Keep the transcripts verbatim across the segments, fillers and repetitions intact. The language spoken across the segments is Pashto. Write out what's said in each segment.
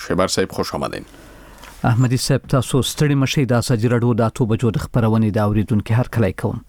شیبر صاحب خوش آمدین. احمدی صاحب تاسو ستړي مشي د ازادي راډیو د اتو بجو د خبرونې د اوریدونکو هر کله کوم.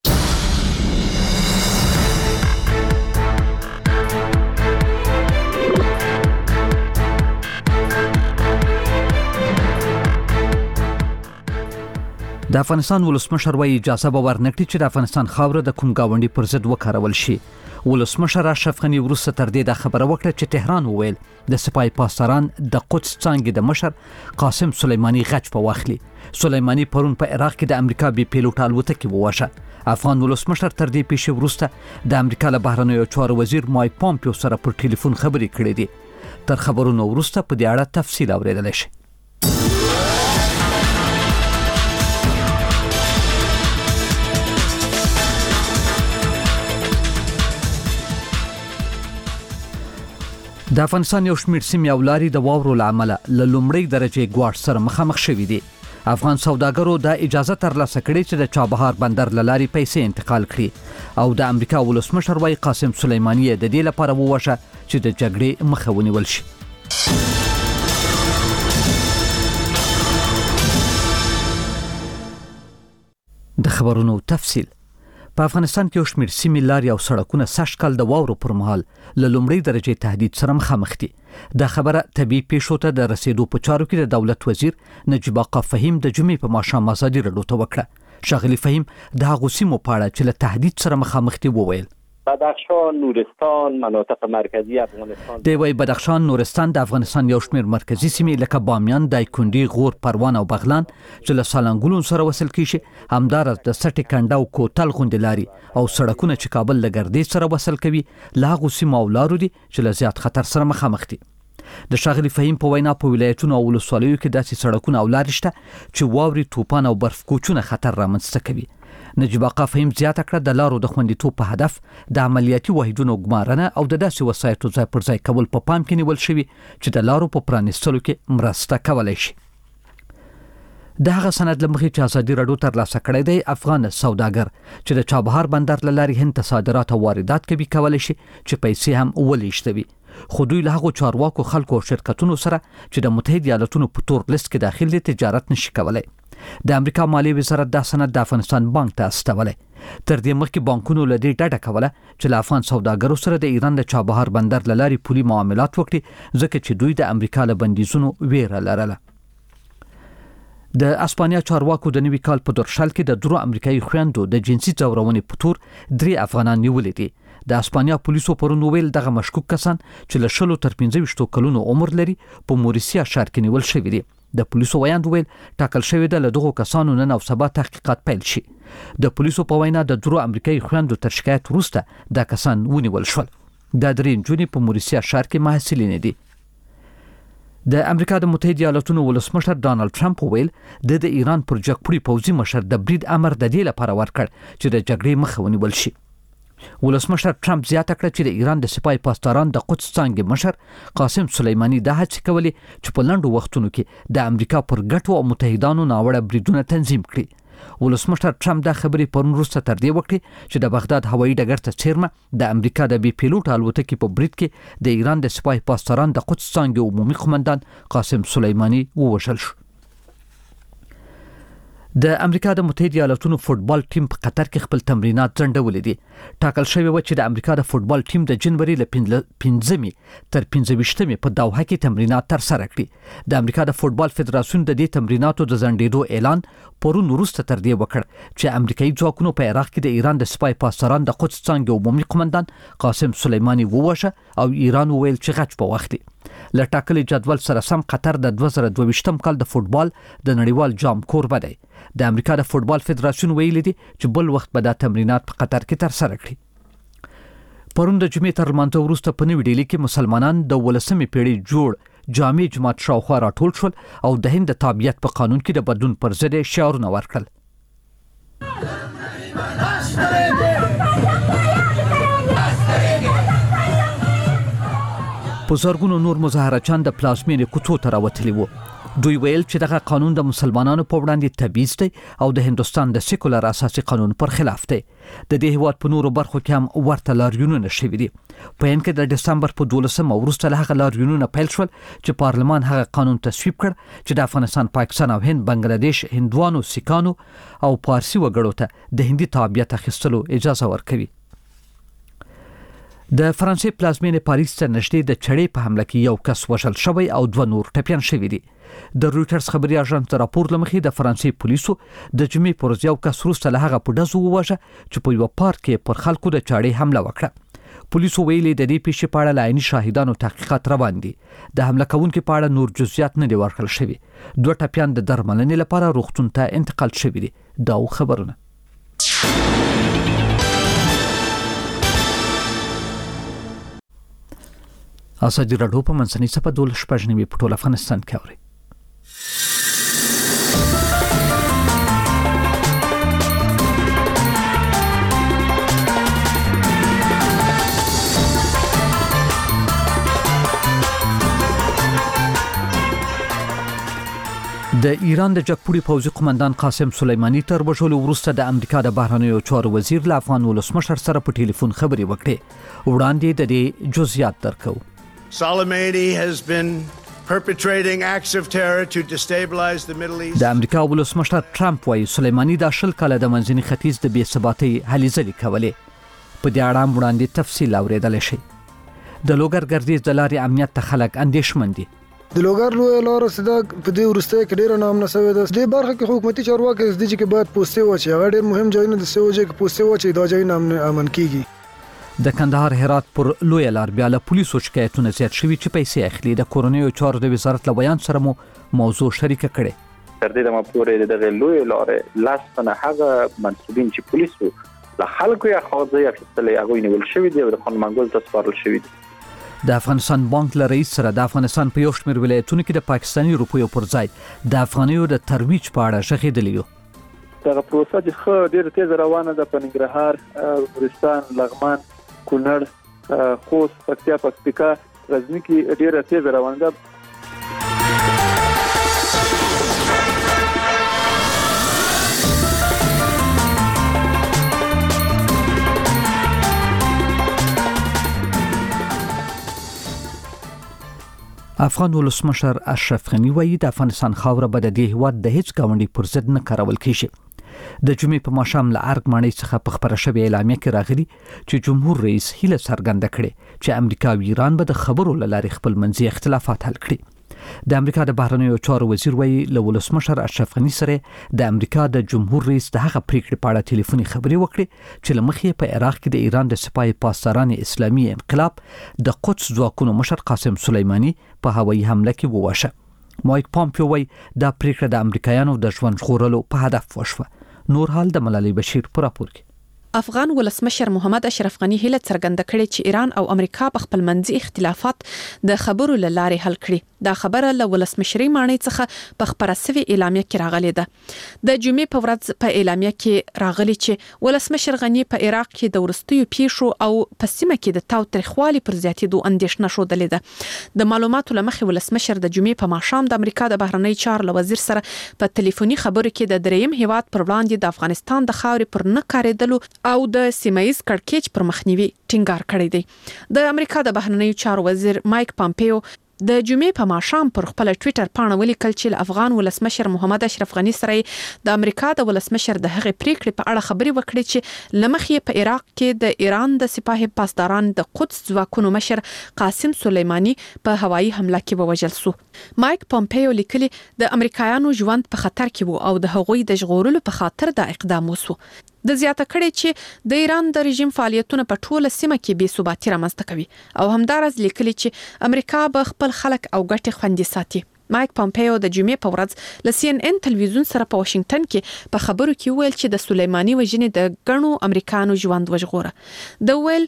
د افغانستان ولسمشر وايي اجازه به ورنکړي چې د افغانستان خاوره د کوم گاونډي پر ضد وکارول شي. ولسمشر اشرف غني وروسته تر دې د خبره وکړه چې تهران وویل د سپای پاسداران د قدس څانګې د مشر قاسم سلیمانی غچ په واخلي. سلیمانی پرون په عراق کې د امریکا بي پیلوټ الوتکه ووشه. افغان ولسمشر تر دې پیښې وروسته د امریکا له بهرنیو چارو وزیر مایک پامپیو سره پر ټلیفون خبرې کړې دي. تر خبرونو وروسته په دې اړه تفصیل اوریدل شي. د افغانستان یو شمېر سیمې او لارې د واورو له امله له لومړۍ درجې ګواښ سره مخامخ شوي دي. افغان سوداګرو د اجازه ترلاسه کړې چې د چابهار بندر له لارې پیسې انتقال کړي او د امریکا ولسمشر وايي قاسم سلیمانی د دې لپاره ووشه چې د جګړې مخه ونیول شي. د خبرونو تفصیل. په افغانستان کې یو شمېر سیمې لارې او سړکونه سږ کال د واورو پر مهال له لومړۍ درجې تهدید سره مخامخ دي. دا خبره طبیعي پیښو ته د رسیدو په چارو کې د دولت وزیر نجیب آقا فهیم د جمعې په ماښام ازادي راډیو ته وکړه. ښاغلي فهیم د هغو سیمو په اړه چې له تهدید سره مخامخ دي وویل. بدخشان، نورستان، مناطق مرکزی افغانستان. دی وايي بدخشان، نورستان د افغانستان یو شمېر مرکزی سیمې لکه بامیان، دایکنډي، غور، پروان او بغلان چې له سالنګلون سره وصل کیږي، همدارس د سټي کنډه او کوتل غوندې لارې او سړکونه چې کابل له ګردې سره وصل کوي له هغو سیمو او لارو دي چې له زیات خطر سره مخامخ دي. د ښاغلي فهیم په وینا په ولایتونو او ولسوالیو کې داسې سړکونه او لارې شته چې واورې، طوفان او برف کوچونه خطر رامنځته کوي. نجیب آقا فهیم زیاته کړه د لارو د خوندیتوب په هدف د عملیاتي وحیدونو ګمارنه او د داسې وسایطو ځای پر ځای کول په پام کې نیول شوي چې د لارو په پرانیستلو کې مرسته کولی شي. د هغه سند له مخې چې ازادي راډیو ترلاسه کړی دی، افغان سوداګر چې د چابهار بندر له لارې هند ته صادرات او واردات کوي کولی شي چې پیسې هم ولېږدوي. خو دوی له هغو چارواکو، خلکو او شرکتونو سره چې د متحده ایالاتونو په تور لیست کې داخل دي تجارت نشي کولی. د امریکا مالیې وزارت دا سند د افغانستان بانک ته استولی. تر دې مخکې بانکونو له دې ډډه کوله چې له افغان سوداګرو سره د ایران د چابهار بندر له لارې پولي معاملات وکړي ځکه چې دوی د امریکا له بندیزونو ویره لرله. د اسپانیا چارواکو د نوي کال په درشل کې د درو امریکایي خویندو د جنسي ځورونې په تور درې افغانان نیولي دي. د اسپانیا پولیسو پرون وویل دغه مشکوک کسان چې له شلو تر پنځه ویشتو کلونو عمر لري په موریسیا ښار کې نیول شوي دي. د پولیسو ویاند وویل ټاکل شوې ده له دغو کسانو نن او سبا تحقیقات پیل شي. د پولیسو په وینا د درو امریکایي خویندو تر شکایت وروسته دا کسان ونیول شول. دا درې نجونې په موریسیا ښار کې محصلینې دي. د امریکا د متحده ایالاتونو ولسمشر ډانلډ ټرمپ وویل د د ایران پر جګپوړي پوځي مشر د برید امر د دې لپاره ورکړ چې د جګړې مخه ونیول شي. ولسمشر ټرمپ زیاته کړه چې د ایران د سپای پاسداران د قدس څانګې مشر قاسم سلیمانی دا هڅې کولې چې په لنډو وختونو کې د امریکا پر ګټو او متحدانو ناوړه بریدونه تنظیم کړي. ولسمشر ټرمپ دا خبرې پرون وروسته تر دې وکړې چې د بغداد هوایي ډګر ته څیرمه د امریکا د بي پیلوټ الوتکې په برید کې د ایران د سپای پاسداران د قدس څانګې عمومي قومندان قاسم سلیمانی ووژل شو. د امریکا د متحده ایالاتونو فوتبال ټیم په قطر کې خپل تمرینات ځنډولي دي. ټاکل شوی و چې د امریکا د فوتبال ټیم د جنوري له پنځمې تر پنځه ویشتمې په دوحه کې تمرینات ترسره کړي. د امریکا د فوتبال فدراسیون د دې تمریناتو د ځنډېدو اعلان پرون وروسته تر دې وکړ چې امریکایي ځواکونو په عراق کې د ایران د سپای پاسداران د قدس څانګې عمومي قومندان قاسم سلیمانی ووژه او ایران وویل چې غچ په وخت دی. له ټاکلي جدول سره سم قطر د دوه زره دوه ویشتم کال د فوتبال د نړیوال جام کوربه دی. د امریکا د فوتبال فدراسیون ویلي دي چې بل وخت به دا تمرینات په قطر کې ترسره کړي. پرون د جمعې تر لمانځه وروسته په نوې ډیلي کې مسلمانان د ولسمې پیړۍ جوړ جامع جماعت شاوخوا راټول شول او د هند د تابعیت په قانون کې د بدلون پر ضد شعارونه ورکړل. په زرګونو نور مظاهرچیان د پلازمینې کوڅو ته راوتلي وو. دوی ویل چې دغه قانون د مسلمانانو په وړاندې تبعیض دی او د هندستان د سیکولر اساسي قانون پر خلاف دی. د دې هیواد په نورو برخو کې هم ورته لاریونونه شوي دي. په هند کې د دسمبر په دولسمه وروسته له هغه لاریونونه پیل شول چې پارلمان هغه قانون تصویب کړ چې د افغانستان، پاکستان او هند، بنگلاديش، هندوانو، سیکانو او پارسي وګړو ته د هندي تابعیت اخیستلو اجازه ورکوي. د فرانسې پلازمینې پاریس ته نږدې د چړې په حمله کې یو کس وژل شوی او دوه نور ټپیان شوي دي. د رويټرز خبري اژانس راپور لمخې د فرانسې پولیسو د جمعې پر ورځ یو کس وروسته له هغه په ډزو وواژه چې په یو پارک کې پر خلکو د چړې حمله وکړه. پولیسو ویلي د دې پیښې په اړه له عیني شاهدانو تحقیقات روان دي. د حمله کوونکو په اړه نور جزئیات نه دي ورکړل شوي. دوه ټپیان د درملنې لپاره روغتون ته انتقال شوي دي. دا خبرونه ازادي راډیو په منځنۍ صفحه دولس شپږ نیمې په ټول افغانستان کې اوري. د ایران د جګپوړي پوځي قومندان قاسم سلیمانی تر وژلو وروسته د امریکا د بهرنیو چارو وزیر له افغان ولسمشر سره په ټلیفون خبرې وکړې. وړاندې د دې جزئیات درکو. Soleimani has been perpetrating acts of terror to destabilize the Middle East. د امریکا ولسمشر ټرمپ وايي سلیمانی د شل کاله د منځني ختیځ د بې ثباتۍ هلې ځلې کولې. په دې اړه وړاندې تفصیل اوریدل شي. د لوګر ګردیز د لارې امنیت ته خلک اندېښمن دي. د لوګر لوی لار صدا په دې ورسته کې ډیر نام نسوي ده. د برخه کې حکومتي چارواکي د دې چې بعد پوسټه وچی هغه ډیر مهم ځایونه د سوجي کې پوسټه وچی دا ځای نام امن کیږي. د کندهار هرات پر لوی لار بیا له پولیسو شکایتونه زیات شوي چې پیسې اخلي. د کورنیو چارو د وزارت له بیان سره مو موضوع شریکه کړې. تر دې دمه پورې دغه لوی لارې لاس نه هغه منسوبین چې پولیسو له خلکو یې خوځي اخیستلې هغه نیول شوی دی او د قانون منګول ته سپارل شوی دی. د افغانستان بانک له رئیس سره د افغانستان په یو شمېر ولایتونو کې د پاکستاني روپیو پر ځای د افغانیو د ترویج په اړه غږېدلی یو. دغه پروسه چې خو ډېر تیز روانه ده په ننګرهار، نورستان، لغمان، کونړ، خوست، پکتیا، پکتیکا، غزنی کې ډېره تیز روانه ده. افغان ولسمشر اشرف غنی وایي د افغانستان خاوره به د دې هیواد د هیڅ ګاونډي پر ضد نه کارول کیږي. د جمعې په ماښام له ارګ ماڼۍ څخه په خبره شوې اعلامیه کې راغلي چې جمهور رئیس هیله څرګنده کړې چې امریکا او ایران به د خبرو له لارې خپل منځي اختلافات حل کړي. د امریکا د بهرنیو چارو وزیر وایي له ولسمشر اشرف غنی سره د امریکا د جمهور رئیس د هغه پریکړې په اړه ټلیفوني خبرې وکړې چې له مخې په عراق کې د ایران د سپاه پاسداران اسلامي انقلاب د قدس ځواکونو مشر قاسم سلیمانی په هوایي حمله کې وواژه. مایک پامپیو وایي دا پریکړه د امریکایانو د ژوند ژغورلو په هدف وشوه. نور حال د ملالۍ بشیر په راپور کې. افغان ولسمشر محمد اشرف غنی هیله څرګنده کړې چې ایران او امریکا په خپل منځي اختلافات د خبرو له لارې حل کړي. دا خبره له ولسمشرۍ ماڼۍ څخه په خبره سوي اعلامیه کې راغلې ده. د جمعې په ورځ په اعلامیه کې راغلي چې ولسمشر غنی په عراق کې د ورستیو پیښو او په سیمه کې د تاوتریخوالي پر زیاتېدو اندېښنه ښودلې ده. د معلوماتو له مخې ولسمشر د جمعې په ماښام د امریکا د بهرنی چارو وزیر سره په ټلیفوني خبرو کې د دریم هیواد پر وړاندې د افغانستان د خاورې پر نه کارېدلو او د سیمایز کړکېچ پر مخنیوي ټینګار کړی دی. د امریکا د بهرنیو چارو وزیر مایک پامپیو د جمعې په ماښام پر خپل ټوئیټر پاڼه ولیکل چې افغان ولسمشر محمد اشرف غنی سره د امریکا د ولسمشر د هغې پریکړې په اړه خبرې وکړې چې لمخې په عراق کې د ایران د سپاه پاسداران د قدس ځواکونو مشر قاسم سلیمانی په هوایي حمله کې ووژل شو. مایک پامپیو لیکلي د امریکایانو ژوند په خطر کې وو او د هغوی د ژغورلو په خاطر دا اقدام وشو. د زیاته کړي چې د ایران د رژیم فعالیتونه په ټوله سیمه کې بې ثباتي رامنځته کوي او همدارس لیکلي چې امریکا به خپل خلک او ګټې خوندي ساتي. مایک پامپیو د جمعې په ورځ له سی ان ان تلویزیون سره په واشنگټن کې په خبرو کې ویل چې د سلیمانی وژنې د ګڼو امریکایانو ژوند وژغوره. د ویل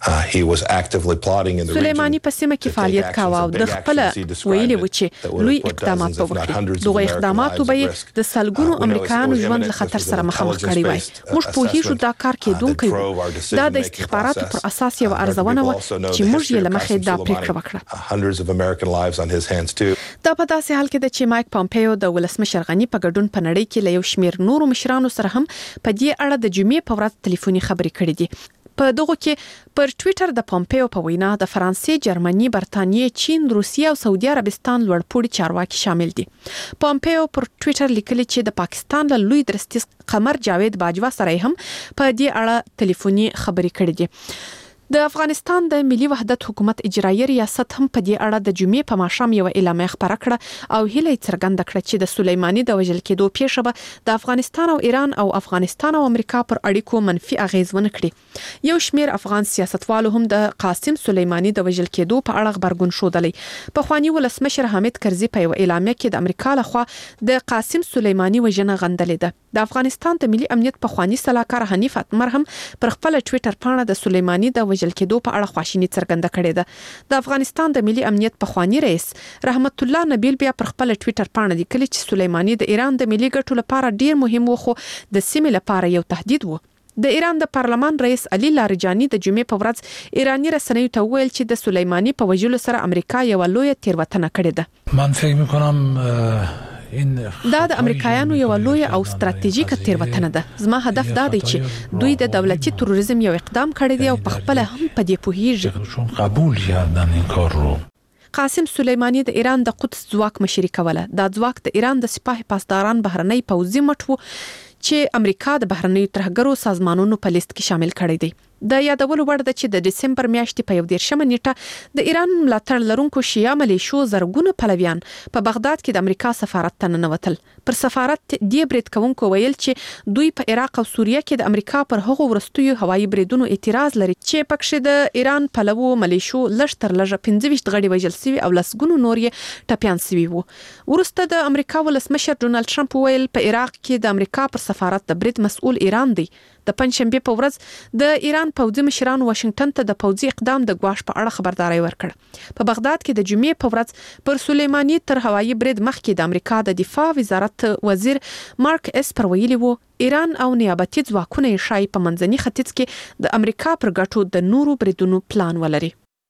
سلیمانی په سیمه کې فعالیت کاوه او د خپل ویلي و چې لوی اقدامات به وکړي. دغه اقداماتو به د سلګونو امریکایانو ژوند له خطر سره مخامخ کړي وای. موږ پوهیږو دا کار کېدونکی و. دا د استخباراتو پر اساس یو ارزونه و چې موږ یې له مخې دا پریکړه وکړه. دا په داسې حال کې د چې مایک پامپیو د ولسمشر غنی په ګډون په نړۍ کې له یو شمیر نورو مشرانو سره هم په دې اړه د جمعې په ورځ ټلیفوني خبرې کړې دي. په دغه کې پر ټوئیټر د پامپیو په وینا د فرانسې، جرمني، برتانیې، چین، روسیه او سعودي عربستان لوړپوړي چارواکي شامل دي. پامپیو پر ټوئیټر لیکلي چې د پاکستان له لوی درستیز قمر جاوید باجوا سره هم په دې اړه ټلیفوني خبرې کړې دي. د افغانستان د ملي وحدت حکومت اجرایي ریاست هم په دې اړه د جمعې په ماښام یو اعلامیه خبره کړه او هیله څرګنده کړه چې د سلیماني د وژل کېدو پیښه به د افغانستان او ایران او افغانستان او امریکا پر اړیکو منفي اغیز ونه کړي. یو شمیر افغان سیاستوالو هم د قاسم سلیماني د وژل کېدو په اړه خبرګون ښودلی. پخوانی ولسمشر حامد کرزي په یو اعلامیه کې د امریکا لخوا د قاسم سلیماني وژنه غندلې ده. د افغانستان د ملي امنیت پخوانی سلاکار حنیف اتمر هم پر خپل ټوئیټر پاڼه د سلیماني د وژل کېدو په اړه خواشینی څرګنده کړې ده. د افغانستان د ملي امنیت پخوانی رئیس رحمت الله نبیل بیا پر خپل ټوئیټر پاڼه لیکلي چې سلیماني د ایران د ملي ګټو لپاره ډیر مهم و خو د سیمې لپاره یو تهدید و. د ایران د پارلمان رئیس علي لاریجانی د جمعې په ورځ ایرانی رسنیو ته ویل چې د سلیماني په وژلو سره امریکا یو لوی تیروتنه کړې ده. من فکر می‌کنم دا د امریکایانو یو لوی او ستراتیژیکه تیروتنه ده. زما هدف دا دی چې دوی د دولتي تروریزم یو اقدام کړی دی او په خپل هم په دې پوهیږي. قبول کردن این کار رو. قاسم سلیماني د ایران د قدس ځواک مشري کوله. دا ځواک د ایران د سپاه پاسداران بهرنۍ پوځي مټ وو چې امریکا د بهرنۍ ترهګرو سازمانونو په لیست کې شامل کړی دی. د یادولو وړ ده چې د دسمبر میاشتې په یو دیرشمه نیټه د ایران ملاتړ لرونکو شیعه ملیشو زرګونه پلویان په بغداد کې د امریکا سفارت ته ننوتل. پر سفارت دی برید کوونکو ویل چې دوی په عراق او سوریه کې د امریکا پر هغو ورستیو هوایي بریدونو اعتراض لري چې پکښې د ایران پلوو ملیشو لږ تر لږه پنځه ویشت غړي وژل شوي او لسګونو نور یې ټپیان شوي وو. وروسته د امریکا ولسمشر ډونالد ټرمپ ویل په عراق کې د امریکا پر سفارت د برید مسؤل ایران دی. د پنځشنبه په ورځ د ایران پوځي مشران واشنگټن ته د پوځي اقدام د ګواښ په اړه خبرداري ورکړه. په بغداد کې د جمعې په ورځ پر سلیماني تر هوایي برید مخکې د امریکا د دفاع وزارت وزیر مارک اسپر ویلي وو ایران او نیابتي ځواکونه یې شای په منځني ختیځ کې د امریکا پر ګټو د نورو بریدونو پلان ولري.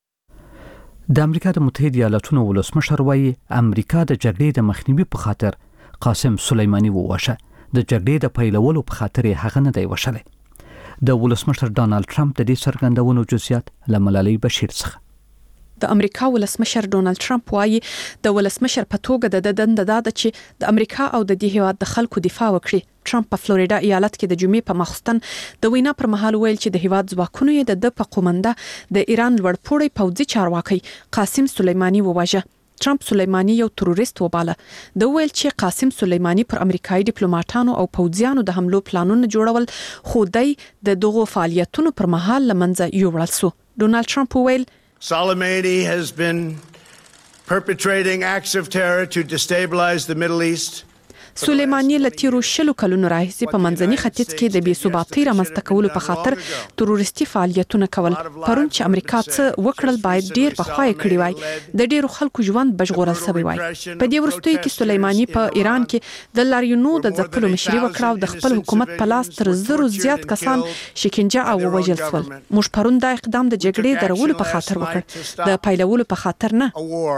د امریکا د متحده ایالاتونو ولسمشر وايي امریکا د جګړې د مخنیوي په خاطر قاسم سلیماني وواشه. د جګړې د پیلولو په خاطر هغه نه دی وشلی. د ولسمشر ډانلډ ټرمپ د دې څرګندونو جزئیات له ملالۍ بشیر څخه. د امریکا ولسمشر ډونالد ټرمپ وايي د ولسمشر په توګه د دنده دا ده چې د امریکا او د دې هیواد د خلکو دفاع وکړي. ټرمپ په فلوریدا ایالت کې د جمعې په ماخستن د وینا پر مهال ویل چې د هیواد ځواکونو یې د په قومنده د ایران لوړپوړی پوځي چارواکي قاسم سلیماني وواژه. ټرمپ سلیماني یو تروریست وباله. د ویل چې قاسم سلیماني پر امریکایي ډیپلوماټانو او پوځیانو د حملو پلانونه جوړول خو دای د دغو فعالیتونو پر مهال لمنځه یوړل سو. ډونالد ټرمپ ویل Soleimani has been perpetrating acts of terror to destabilize the Middle East. سلیماني له تیرو شلو کلونو راهیسې په منځني ختیځ کې د بې ثباتۍ رامنځته کولو په خاطر تروریستي فعالیتونه کول. پرون چې امریکا څه وکړل باید ډیر پخوا یې کړی وای. د ډیرو خلکو ژوند بشغورل شوی وای. په دې وروستیو کې سلیماني په ایران کې د لاریونو د ځپلو مشري وکړه او د خپل حکومت په لاس تر زرو زیات کسان شکنجه او وژل شول. موږ پرون دا اقدام د جګړې درولو په خاطر وکړ، د پیلولو په خاطر نه.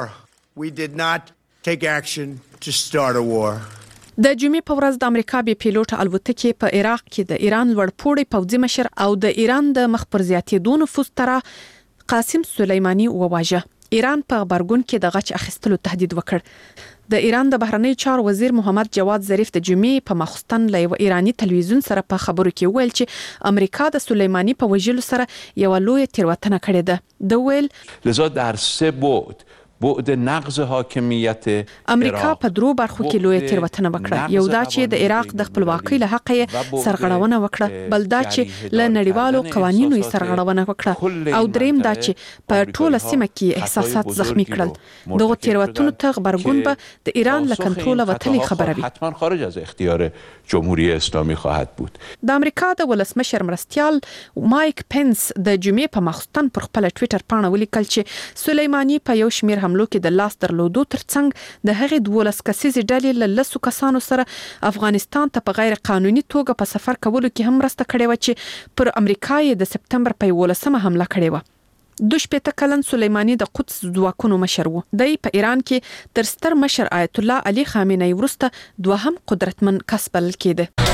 We did not take action to start a war. د جمعې په ورځ د امریکا بي پیلوټ الوتکې په عراق کې د ایران لوړپوړی پوځي مشر او د ایران د مخ پر زیاتېدو نفوذ تر قاسم سلیماني وواژه. ایران په خبرګون کې د غچ اخیستلو تهدید وکړ. د ایران د بهرنی چارو وزیر محمد جواد ظریف د جمعې په ماخستن له یو ایرانی تلویزیون سره په خبرو کې ویل چې امریکا د سلیماني په وژلو سره یو لوی تیروتنه کړې ده. د ویل لذا در سه بعد بعد نقض حاکمیت امریکا په درو برخو کې لوی تیروتنه وکړه. یو دا چې د عراق د خپلواکۍ له حق یې سرغړونه وکړه، بل دا چې له نړیوالو قوانینو یې سرغړونه وکړه، او دریم دا چې په ټوله سیمه کې احساسات زخمی کړل. دغه تیروتنو ته غبرګون به د ایران له کنټروله وتلې خبره وي. حتما خارج از اختیار جمهوری اسلامی خواهد بود. د امریکا د ولسمشر مرستیال مایک پنس د جمعې په ماخستن پر خپل ټوئیټر پاڼه ولیکل چې سلیماني په یو شمیر حملو کې د لاس درلودو ترڅنګ د هغې دولس کسیزې ډلې له لسو کسانو سره افغانستان ته په غیر قانوني توګه په سفر کولو کې هم مرسته کړې وه چې پر امریکا یې د سپتمبر په یولسمه حمله کړې وه. د شپږ کلن سليماني د قدس ځواکونو مشر و. د په ایران کې تر ستر مشر آیت الله علي خامنه‌ای وروسته دوهم قدرتمن کس بلل کېده.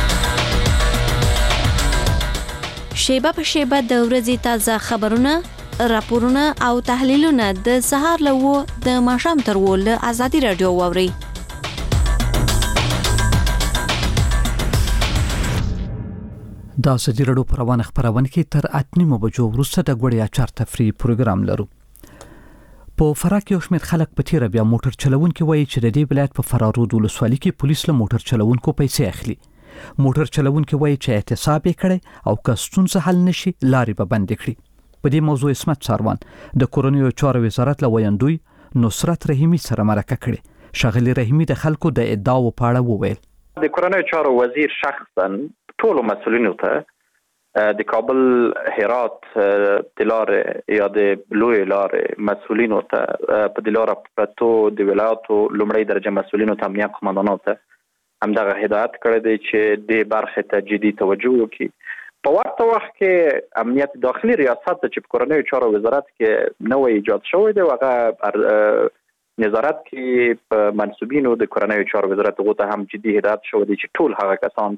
شیبه په شیبه د ورځې تازه خبرونه، راپورونه او تحلیلونه د سهار له و د ماښام تر و له ازادي رادیو واوري. د ازادي رادیو په روانه خبرونه کې تر اته نیمو بجو وروسته د غوړیا چار تفریح پروګرام لرو. په فراه کې یو شمېر خلک په تیر بیا موټر چلوونکي وایي چې د دې ولایت په فرارود ولسوالۍ کې پولیس له موټر چلوونکو پیسې اخلي. موټر چلوونکي وایي چې احتساب یې کړي او که ستونزه حل نشي لارې به بند کړي. په دې موضوع اسمت ساروان د کورنیو چارو وزارت له ویاندوی نصرت رحیمی سره مرکه کړې. شغلی رحیمی د خلکو د ادعاو په اړه وویل. د کورنیو چارو وزیر شخصا ټول مسؤلینو ته د کابل هرات د لارې یا د لوی لارې مسؤلینو ته په د لارې پرتو د ولایتو لومړی درجه مسؤلینو ته امنیت قومندانانو ته همدغه هدایت کړی دی چې د برخې ته جدي توجه وکړي. په ورته وخت کې امنیت داخلي ریاست چې په کورنیو چارو وزارت کې نوې ایجاد شوی دی هغه نظارت کې په منسوبینو د کورنیو چارو وزارت غوته هم جدي هدایت شوی دی چې ټول هغه کسان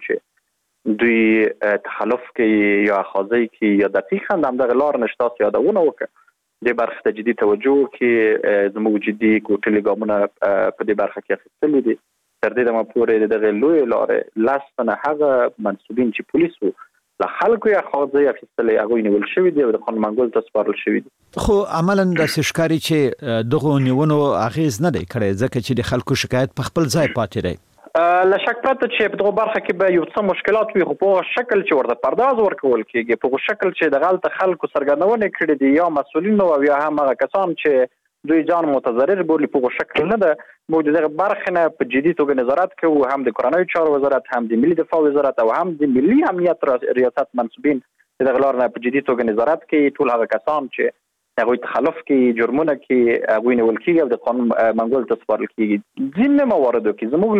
چې دوی تخلف کوي یا خاصي کوي یا دقیق هم همدغه لار نشته یادونه وکړي د برخې ته جدي توجه وکړي. زموږ جدي کوټلي ګامونه په دې برخه کې اخیستل دي. تر دې دمه پورې دغه لوی لارې لاستنه هغه منسوبین چې پولیسو له خلکو یا خاصي اخیستل هغه نیول شوی دی او د قانون منګول ته سپارل شوی دی. خو عملاً د شکاري چې دغه نیونو اغیز نه دی کړی ځکه چې د خلکو شکایت په خپل ځای پاتې دی. له شک پرته چې په دغه برخه کې به یو څه مشکلات وي خو په شکل چې ورته پرداز ورکول کېږي په شکل چې د غلط خلکو سرګردونه کړي دي یا مسؤلین او یا هم هغه کسان چې دوی ځان متضرر بولی په شکل نه ده. موږ دغه برخه نه په جدي توګه نظارت کوو هم د کورنیو چارو وزارت هم د ملي دفاع وزارت او هم د ملي امنیت ریاست منسوبین دغه لار نه په جدي توګه نظارت کوي. ټول هغه کسان چې هغه تخلف کوي جرمونه کوي هغه نیول کیږي او د قانون منګول ته سپارل کیږي. ځینې مواردو کې زموږ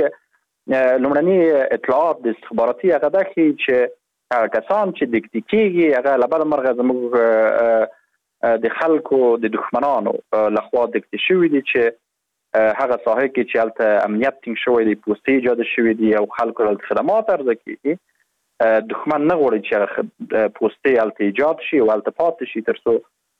لومړی لومړني اطلاعات د استخباراتي هغه ده چې هغه کسان چې د کیږي هغه لبد مرغه زموږ د خلکو د دښمنانو لخوا دکتي شوی دي چې هغه ساحه کې چې البته امنیت ټینګ شوی دی پوسټي ایجاد شوی دی او خلکو له خدمات ارزه کیږي. دښمن نه غواړي چې پوسټي البته ایجاد شي او البته پاتې شي ترڅو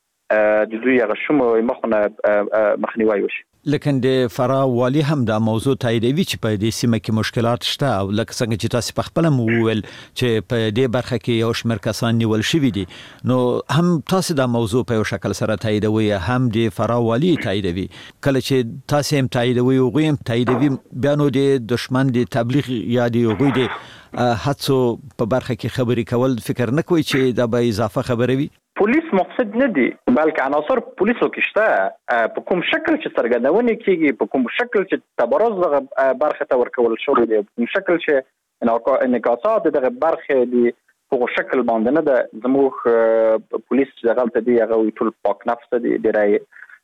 د دوی هغه شومو مخنه مخنیوي وشي. لکه د فراه والی هم دا موضوع تاییدوي چې په دې سیمه کې مشکلات شته او لکه څنګه چې تاسو په خپل موویل چې په دې برخه کې یو شمېر کسان نیول شوي دي نو هم تاسو دا موضوع په یو شکل سره تاییدوي هم د فراه والی تاییدوي. کله چې تاسو هم تاییدوي او غویم تاییدوي بیا نو د دشمن د تبلیغ یا د غوی د هڅو په برخه کې خبري کول فکر نه کوي چې دا به اضافه خبره وي. پولیس مقصد نه دي بلکې عناصر پولیسو کې شته په کوم شکل چې څرګندونه کیږي په کوم شکل چې تبرز دغه برخه ته ورکول شوی دی په کوم شکل چې انعکاسات دغه برخه دی په کوم شکل باندې نه ده. زموږ پولیس دغه ته دی هغه ټول پاک نفس دي ډیرای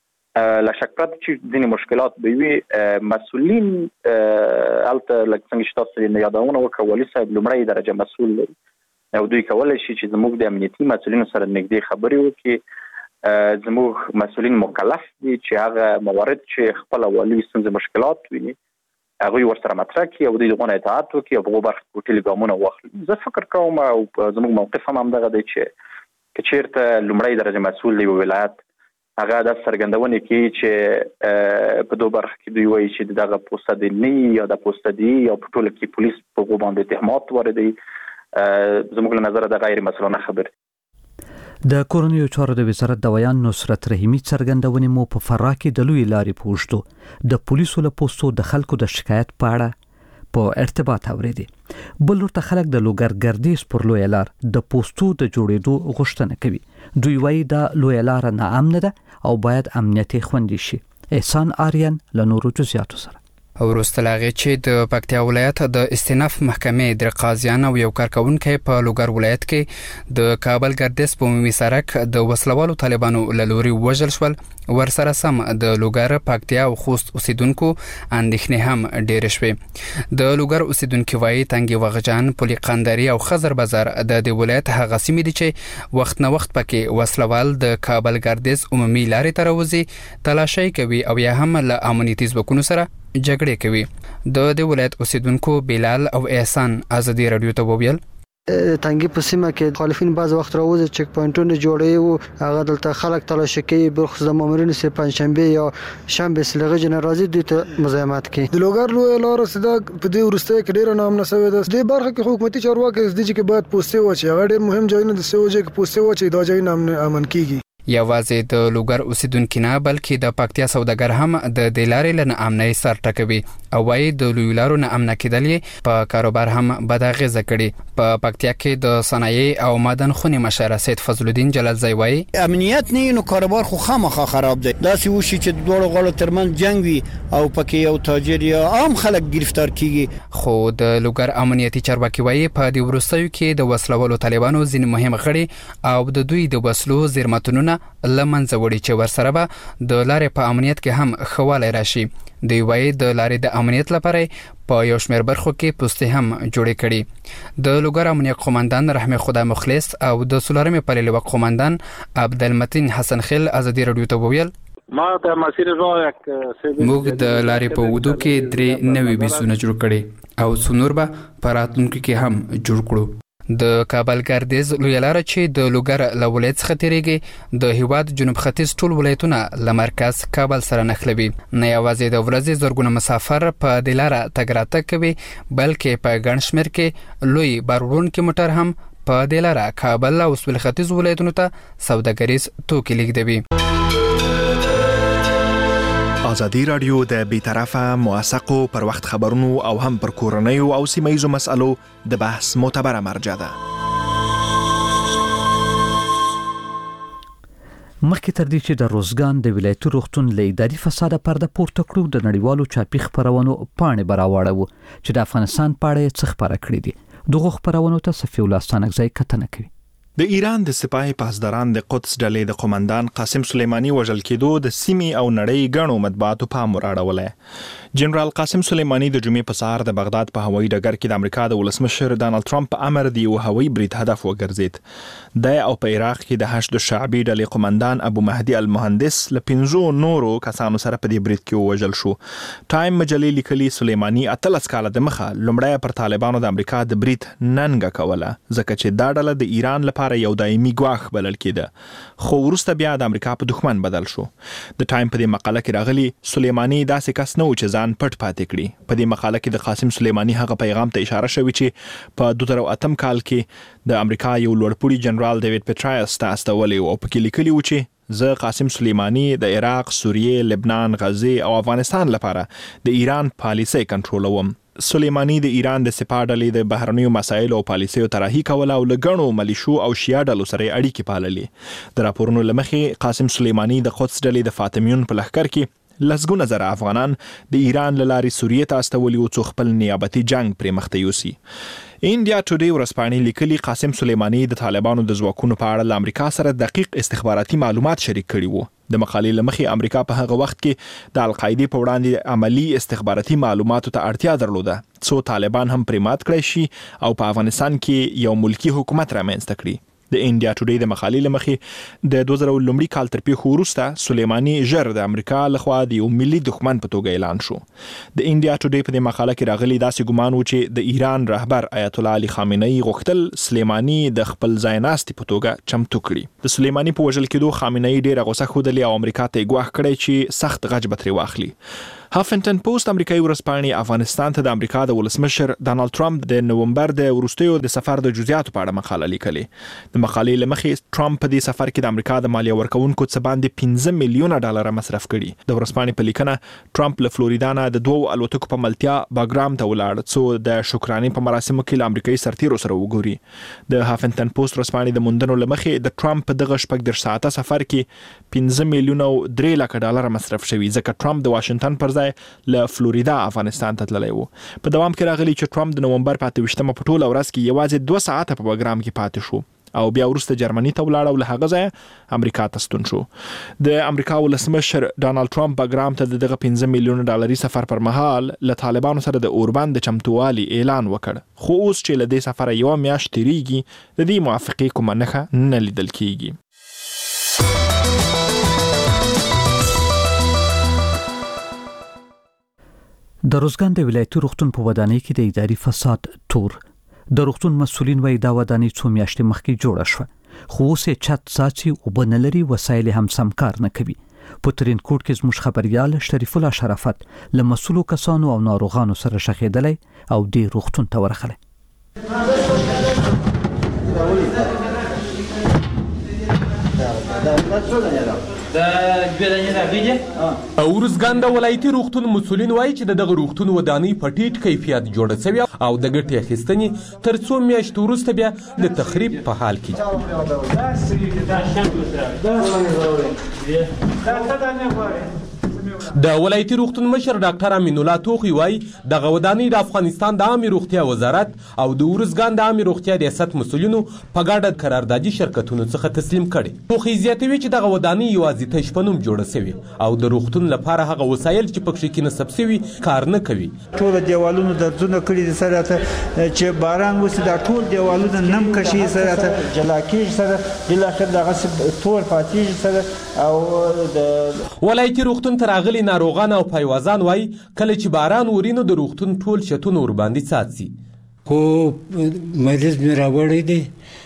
لا شک پرته چې ځینې مشکلات به وي مسؤلین البته لکه څنګه چې تاسو یې یادونه وکړه والي صاحب لومړی درجه مسؤل دی او دوی کولای شي چې زموږ د امنیتي مسؤلینو سره نږدې خبرې وکړي. زموږ مسؤلین مکلف دي چې هغه موارد چې خپل والي څنګه مشکلات ویني هغه ورسره مطرح کړي او د دغه اطاعت وکړي او په برخه کې ټیلیګامونه واخلي. زه فکر کوم او زموږ موقف هم همدغه دی چې کچیرته لومړی درجه مسؤل دی ولایت هغه د سرګندونې کې چې په دوه برخه کې دوی وایي چې دغه پوسټ دی نه یا د پوسټ دی یا په ټول کې پولیس په غوبان د اتهامات وردی زموږ له نظر د غیر مسؤلانه خبر. د کورنیو چارو د وزارت د ویان نصرت رحیمی څرګندونې مو په فراه کې د لوی لارې پوښتو د پولیسو له پوسټو د خلکو د شکایت په اړه په ارتباط اوریدي. بل ورته خلک د لوګرګردیز پر لوی لار د پوسټو د جوړېدو غوښتنه کوي. دوی وایي دا لوی لار نه امن ده او باید امنیتي خوندي شي. احسان آریان له نورو جزئیاتو سره وروسته لاغې چې د پکتیا ولایت د استیناف محکمې د قاضیان او یو کارکونکو په لوګر ولایت کې د کابل ګردیز په عمومي سړک د وسلوالو طالبانو له لوري وژل شول ورسره سم د لوګر پکتیا او خوست اوسیدونکو اندېښنې هم ډېرې شوې د لوګر اوسیدونکو وايي تنګي وغجان پولي قندري او خزر بازار د دې ولایت هغه سیمې دي چې وخت نه وخت پکې وسلوال د کابل ګردیز عمومي لارې ته راوځي تلاشي کوي او یا هم له امنیتي ځواکونو سره جګړې کوي د دې ولایت اوسیدونکو بلال او احسان ازادي رادیو ته وویل تنګي په سیمه کې مخالفین بعض وخت راوځي چک پوینټونه جوړوي او هغه دلته خلک تلاشي کوي برخص د مامورینو سه پنځشنبه یا شنبه سلغه جنرازي د مزاحمت کوي د لوګر لوی لار سده په دې ورسته کې ډیر نام نسوي ده د برخه کې حکومتي چارواکي د دې کې بعد پوسټي وچی هغه ډیر مهم ځایونه د سوجي کې پوسټي وچی دا ځای نام امن کیږي یوازې د لوګر اوسیدونکو نه بلکې د پکتیا سوداګر هم د دلارې لنه امنۍ سر ټکوي او وايي د لوی لارو نه امن کېدل په کاروبار هم بد اغیزه کړي په پکتیا کې د صنایع او معدن خونې مشر سید فضل الدین جلالزی وايي امنیت نه نو کاروبار خو خامخا خراب دی دا سی وشي چې دوه غړو ترمن جنگ وي او پکې یو تاجر یا عام خلک گرفتار کیږي خو د لوګر امنیتي چارواکي وايي په دې ورستیو کې د وسلوالو طالبانو ځین مهم غړي او د دوی د وسلو زیرمتونونه لمنځه وړي چې ورسره به د لارې په امنیت کې هم خواله راشي دوی وايي د لارې د امنیت لپاره په یو شمېر برخو کې پوسټي هم جوړې کړي د لوګر امنیت قومندان رحم خدا مخلص او د سولارمې پلي لواء قومندان عبدالمتین حسن خیل ازادي رادیو ته وویل ما د مسیر راه یک موږ د لارې په ودو کې درې نوې بیسونه جوړ کړي او څنور به په راتلونکي کې هم جوړ کړو د کابل ګردیز لوی لار چې د لوګر له ولایت څخه تیریږي د هیواد جنوب ختیځ ټول ولایتونه له مرکز کابل سره نښلوي نه یوازې د ورځې زرګونه مسافر په دې لاره تګ راتګ کوي بلکې په ګڼ شمېر کې لوی بارونکي موټر هم په دې لاره کابل او سویل ختیځ ولایتونو ته سوداګریز توکي لیږدوي ازادي رادیو د بیطرفه موثقو پر وخت خبرونو او هم پر کورنیو او سیمایزو مسالو د بحث معتبره مرجع ده. مخکې تر دې چې د روزګان د ولایتي روغتون له اداري فساده پرده پورته کړو د نړیوالو چاپی خبرونو پاڼې براوړو چې د افغانستان په اړه څه خبره کړې دي دغه خبرونو ته صفی الله ستانکزی کتنه کوي د ایران د سپاه پاسداران د قدس ډلې د قومندان قاسم سلیمانی وژل کېدو د سیمې او نړۍ غنو مطبوعاتو پام وراړولې جنرال قاسم سلیمانی د جمعې په سهار د بغداد په هوایي ډګر کې د امریکا د ولسمشر ډانلډ ټرمپ په امر دی او هوایي برید هدف وګرځید د او په عراق کې د حشد الشعبي ډلې قومندان ابو مهدي المهندس له پنځو نورو کسانو سره په دې برید کې وژل شو ټایم مجلې لیکلي سلیمانی اتلس کاله د مخه لومړی پر طالبانو د امریکا د برید ننګه کوله ځکه چې دا ډله د ایران لپاره یو دایمي ګواښ بلل کېده خو وروسته بیا د امریکا په دښمن بدل شو د ټایم په دې مقاله کې راغلي سلیمانی داسې کس نه و چې ځان پټ پاتې کړي په دې مقاله کې د قاسم سلیمانی هغه پیغام ته اشاره شوی چې په دوه زره اتم کال کې د امریکا یو لوړپوړي جنرال ډیوډ پټرایس ته استولی او پکې لیکلي و چې زه قاسم سلیمانی د عراق، سوریه، لبنان، غزه او افغانستان لپاره د ایران پالیسي کنټرولوم سلیمانی د ایران د سپاه ډلې د بهرنیو مسایلو او پالیسیو طراحي کوله او لګڼو ملیشو او شیا ډلو سره اړیکې پاللې د راپورونو لمخې قاسم سلیمانی د قدس ډلې د فاطمیون په لښکر کې لسګونه زره افغانان د ایران له لارې سوریې ته استولي او څو خپل نیابتي جنگ پرې مخته یوسي انډیا ټوډے ورځپاڼې لیکلي قاسم سلیمانی د طالبانو د ځواکونو په اړه له امریکا سره دقیق استخباراتي معلومات شریک کړي وو د مقالې لمخې امریکا په هغه وخت کې د القاعده په وړاندې عملی استخباراتي معلوماتو ته اړتیا درلوده څو طالبان هم پرې مات کړی شي او په افغانستان کې یو ملکی حکومت رامنځته کړي د انډیا ټوډے د مقالې لمخې د دوه زره لومړي کال تر پیښو وروسته سلیمانی ژر د امریکا لخوا د یو ملي دښمن په توګه اعلان شو د انډیا ټوډے په دې مقاله کې راغلي داسې ګمان و چې د ایران رهبر آیت الله علي خامنه‌ای غوښتل سلیمانی د خپل ځای ناستي په توګه چمتو کړي د سلیمانی په وژل کېدو خامنه‌ای ډېره غوسه ښودلې او امریکا ته ګواښ کړی چې سخت غچ به ترې واخلي هافنټن پوسټ امریکایي ورځپاڼې افغانستان ته د امریکا د ولسمشر ډانلډ ټرمپ د نومبر د وروستیو د سفر د جزئیاتو په اړه مقاله لیکلې د مقالې لمخې ټرمپ په دې سفر کې د امریکا د مالیه ورکوونکو څخه باندې پنځه میلیونه ډالر مصرف کړي د ورځپاڼې په لیکنه ټرمپ له فلوریدا نه د دوو الوتکو په ملتیا باګرام ته ولاړ څو د شکرانې په مراسمو کې له امریکایي سرتیرو سره وګوري د هافنټن پوسټ ورځپاڼې د موندنو لمخې د ټرمپ په دغه شپږ دېرش ساعته سفر کې پنځه میلیونه او درې لک ډالر مصرف شوي ځکه ټرمپ د واشنگټن پر ځای له فلوریدا افغانستان ته تللی و. په دوام کې راغلی چې ټرمپ د نومبر په اته ویشتمه په ټوله ورځ کې یوازې دوه ساعته په پروګرام کې پاتې شو او بیا وروسته جرمني ته ولاړ او له هغه ځایه امریکا ته ستون شو. د امریکا ولسمشر ډانلډ ټرمپ بګرام ته دغه پنځه میلیونه ډالري سفر پر مهال له طالبانو سره د اوربند د چمتووالي اعلان وکړ. خو اوس چې له دې سفره یو میاشت تیریږي د دې موافقې کومه نښه نه لیدل کیږي. د روزګان د ولایتي روغتون په ودانۍ کې د اداري فساد تور. د روغتون مسؤلین وایي دا ودانۍ څو میاشتې مخکې جوړه شوه خو اوس یې چت ساتي او اوبه نه لري، وسایل هم سم کار نه کوي. په ترینکوټ کې زموږ خبریال شریف الله شرافت له مسؤلو کسانو او ناروغانو سره شخېدلی او دې روغتون ته ورغلی. ورزګان د ولایتي روغتون مسؤلین وایي چې دغه روغتون ودانۍ په ټیټ کیفیت جوړه شوې او د ګټې اخیستنې تر څو میاشتې وروسته بیا د تخریب په حال کې. د ولایتي روغتون مشر ډاکټر امین الله توخی وایي دغه ودانۍ د افغانستان د عامه روغتیا وزارت او د ورزګان د عامه روغتیا ریاست مسؤلینو په ګډه قراردادي شرکتونو څخه تسلیم کړي. توخی زیاتوي چې دغه ودانۍ یوازې تش په نوم جوړه شوې او د روغتون لپاره هغه وسایل چې پکې کې نصب شوي کار نه کوي. ټول دیوالونو درځونه کړي دي سره ته چې باران وسی دا ټول دیوالونه نم کشي سره ته جلاکیش سره بل اخر دغه تور پاتیج سره او د ولایتي روغتون تر اغلی ناروغان او پایوازان وای کله چې باران ورینو د روغتون ټول شتونه ور باندې څاڅي. خو مریض مې راوړی دی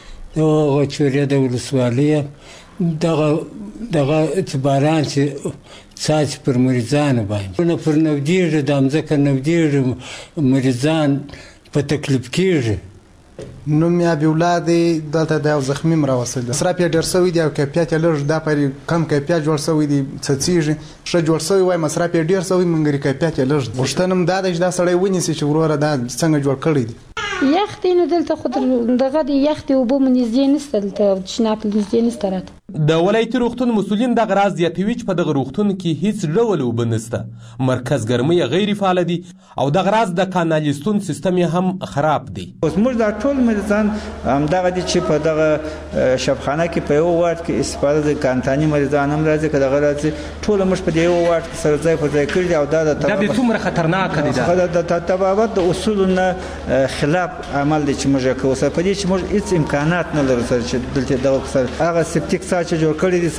او چوریا د ولسوالۍ دغه دغه چې باران چې څاڅي پر مریضانو باندې پر نودېږي د مځکه نودېږي مریضان په تکلیف کېږي. نوم یا بیولادي دلته د زخمی مراوسل سره په ډیر سوي دی او کیفیت لږ د پري کم کیفیت جوړ سوي دی څڅیږي ش جوړ سوي وای مصرف ډیر سوي منګري کیفیت لږ وشتنم دا د سړی ونیسي چې وروره دا څنګه جوړ کړی دی. یختې نو دلته خو دغه د یختې اوبه منځ نشته دلته شناپ منځ نشته راته. د ولایتي روغتون مسؤلین دغه راز زیاتوي چې په دغه روغتون کې هیڅ ډول اوبه نشته، مرکز ګرمۍ غیر فعال دي او دغه راز د کانالیستون سیستم هم خراب دی. اوس موږ دا ټول مریضان همدغه دي چې په دغه شفخانه کې په یو وارد کې استفاده د کانتاني مریضان هم راځي که دغه راځي ټول موږ په یو وارد کې سره ځای پر ځای کړي دي او دا د څومره خطرناک دي دا د طبابت د اصولو نه خلاف عمل دی چې موږ کوو سره په دې چې موږ هیڅ امکانات نه لرو سره چې دلته دغه سره هغه سپټیک ساچ جوړ کړی دي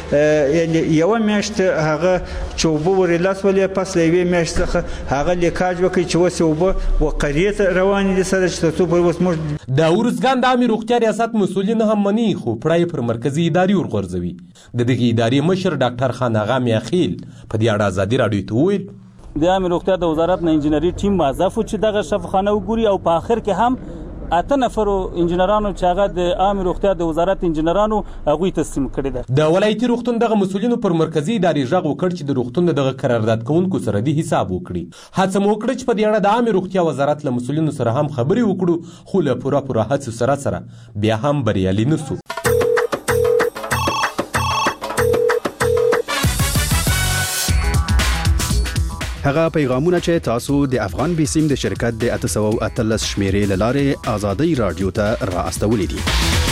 سره یو میاشت هغه چې اوبه ورې لاس ولې پس له یوې میاشت څخه هغه لیکاج وکړي چې اوس اوبه وقریې ته روانې دي سره چې ترڅو پورې اوس موږ د ورزګان د عامې روغتیا ریاست مسؤلین هم مني خو پړی پر مرکزي ادارې ورغورځوي. د دغې ادارې مشر ډاکټر خان اغا میاخیل په دې اړه ازادي راډیو ته وویل د عامې روغتیا د وزارت نه انجنیري ټیم موظف و چې دغه شفاخانه وګوري او په آخر کې هم اته نفرو انجنیرانو چې هغه د عامې روغتیا د وزارت انجنیرانو هغوی تسلیم کړي ده. د ولایتي روغتون دغه مسؤلینو پر مرکزي ادارې غږ وکړ چې د روغتون دغه قرارداد کوونکو سره د حساب وکړي. هڅه مو وکړه چې په دې اړه د عامې روغتیا وزارت له مسؤلینو سره هم خبرې وکړو خو له پوره پوره هڅو سره سره بیا هم بریالي نه سو. هغه پیغامونه چې تاسو د افغان بیسیم د شرکت د اته سوه او اتلس شمیرې لاره آزادۍ رادیو ته را استولې دي.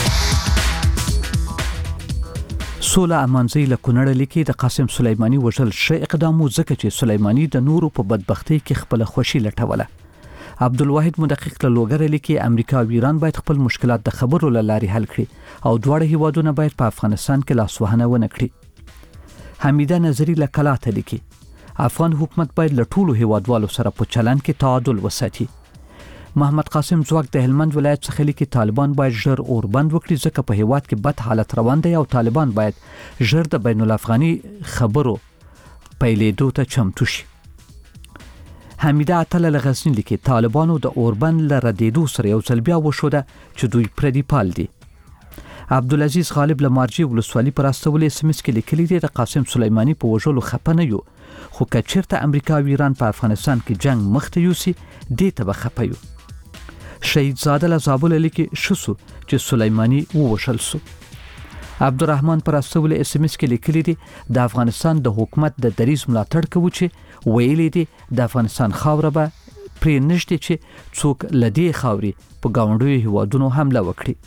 سوله امانزی له کونړ لیکي د قاسم سلیمانی وژل ش اقدام وزکه چې سلیمانی د نورو په بدبختی کې خپل خوشي لټوله. عبدالواحد مدقق له لوګر لیکي امریکا او ایران باید خپل مشکلات د خبرو لاري حل کړي او دواړه هیوادونه باید په افغانستان کې لاسوهنه ونه کړي. حمیده نظری له کلاته لیکي افغان حکومت باید له ټولو هیوادوالو سره په چلند کې تعادل وساتي. محمد قاسم زواک د هلمند ولایت څخه لیکي طالبان باید ژر اوربند وکړي ځکه په هیواد کې بد حالت روان دی او طالبان باید ژر د بین الافغاني خبرو پیلېدو ته چمتو شي. حمیده اتل له غزني لیکي طالبانو د اوربند له ردېدو سره یو ځل بیا وښوده چې دوی پردي پال دي. عبدالعزیز غالب له مارجې ولسوالي پر استولې سیمه کې لیکلي دي د قاسم سلیمانی په وژلو خپه نه یو خو که چېرته امریکا او ایران په افغانستان کې جنگ مخته یوسي دې ته به خپه یو. شهید زاده له زابل لیکي ښه سو چې سلیمانی ووژل سو. عبدالرحمن پر استول اس ام اس کې لیکلي دي د افغانستان د حکومت د دریز ملاتړ کوي چې ویلي دي د افغانستان خاوره به پرې نشته چې څوک لدی خاوري په گاونډي هوادونو حمله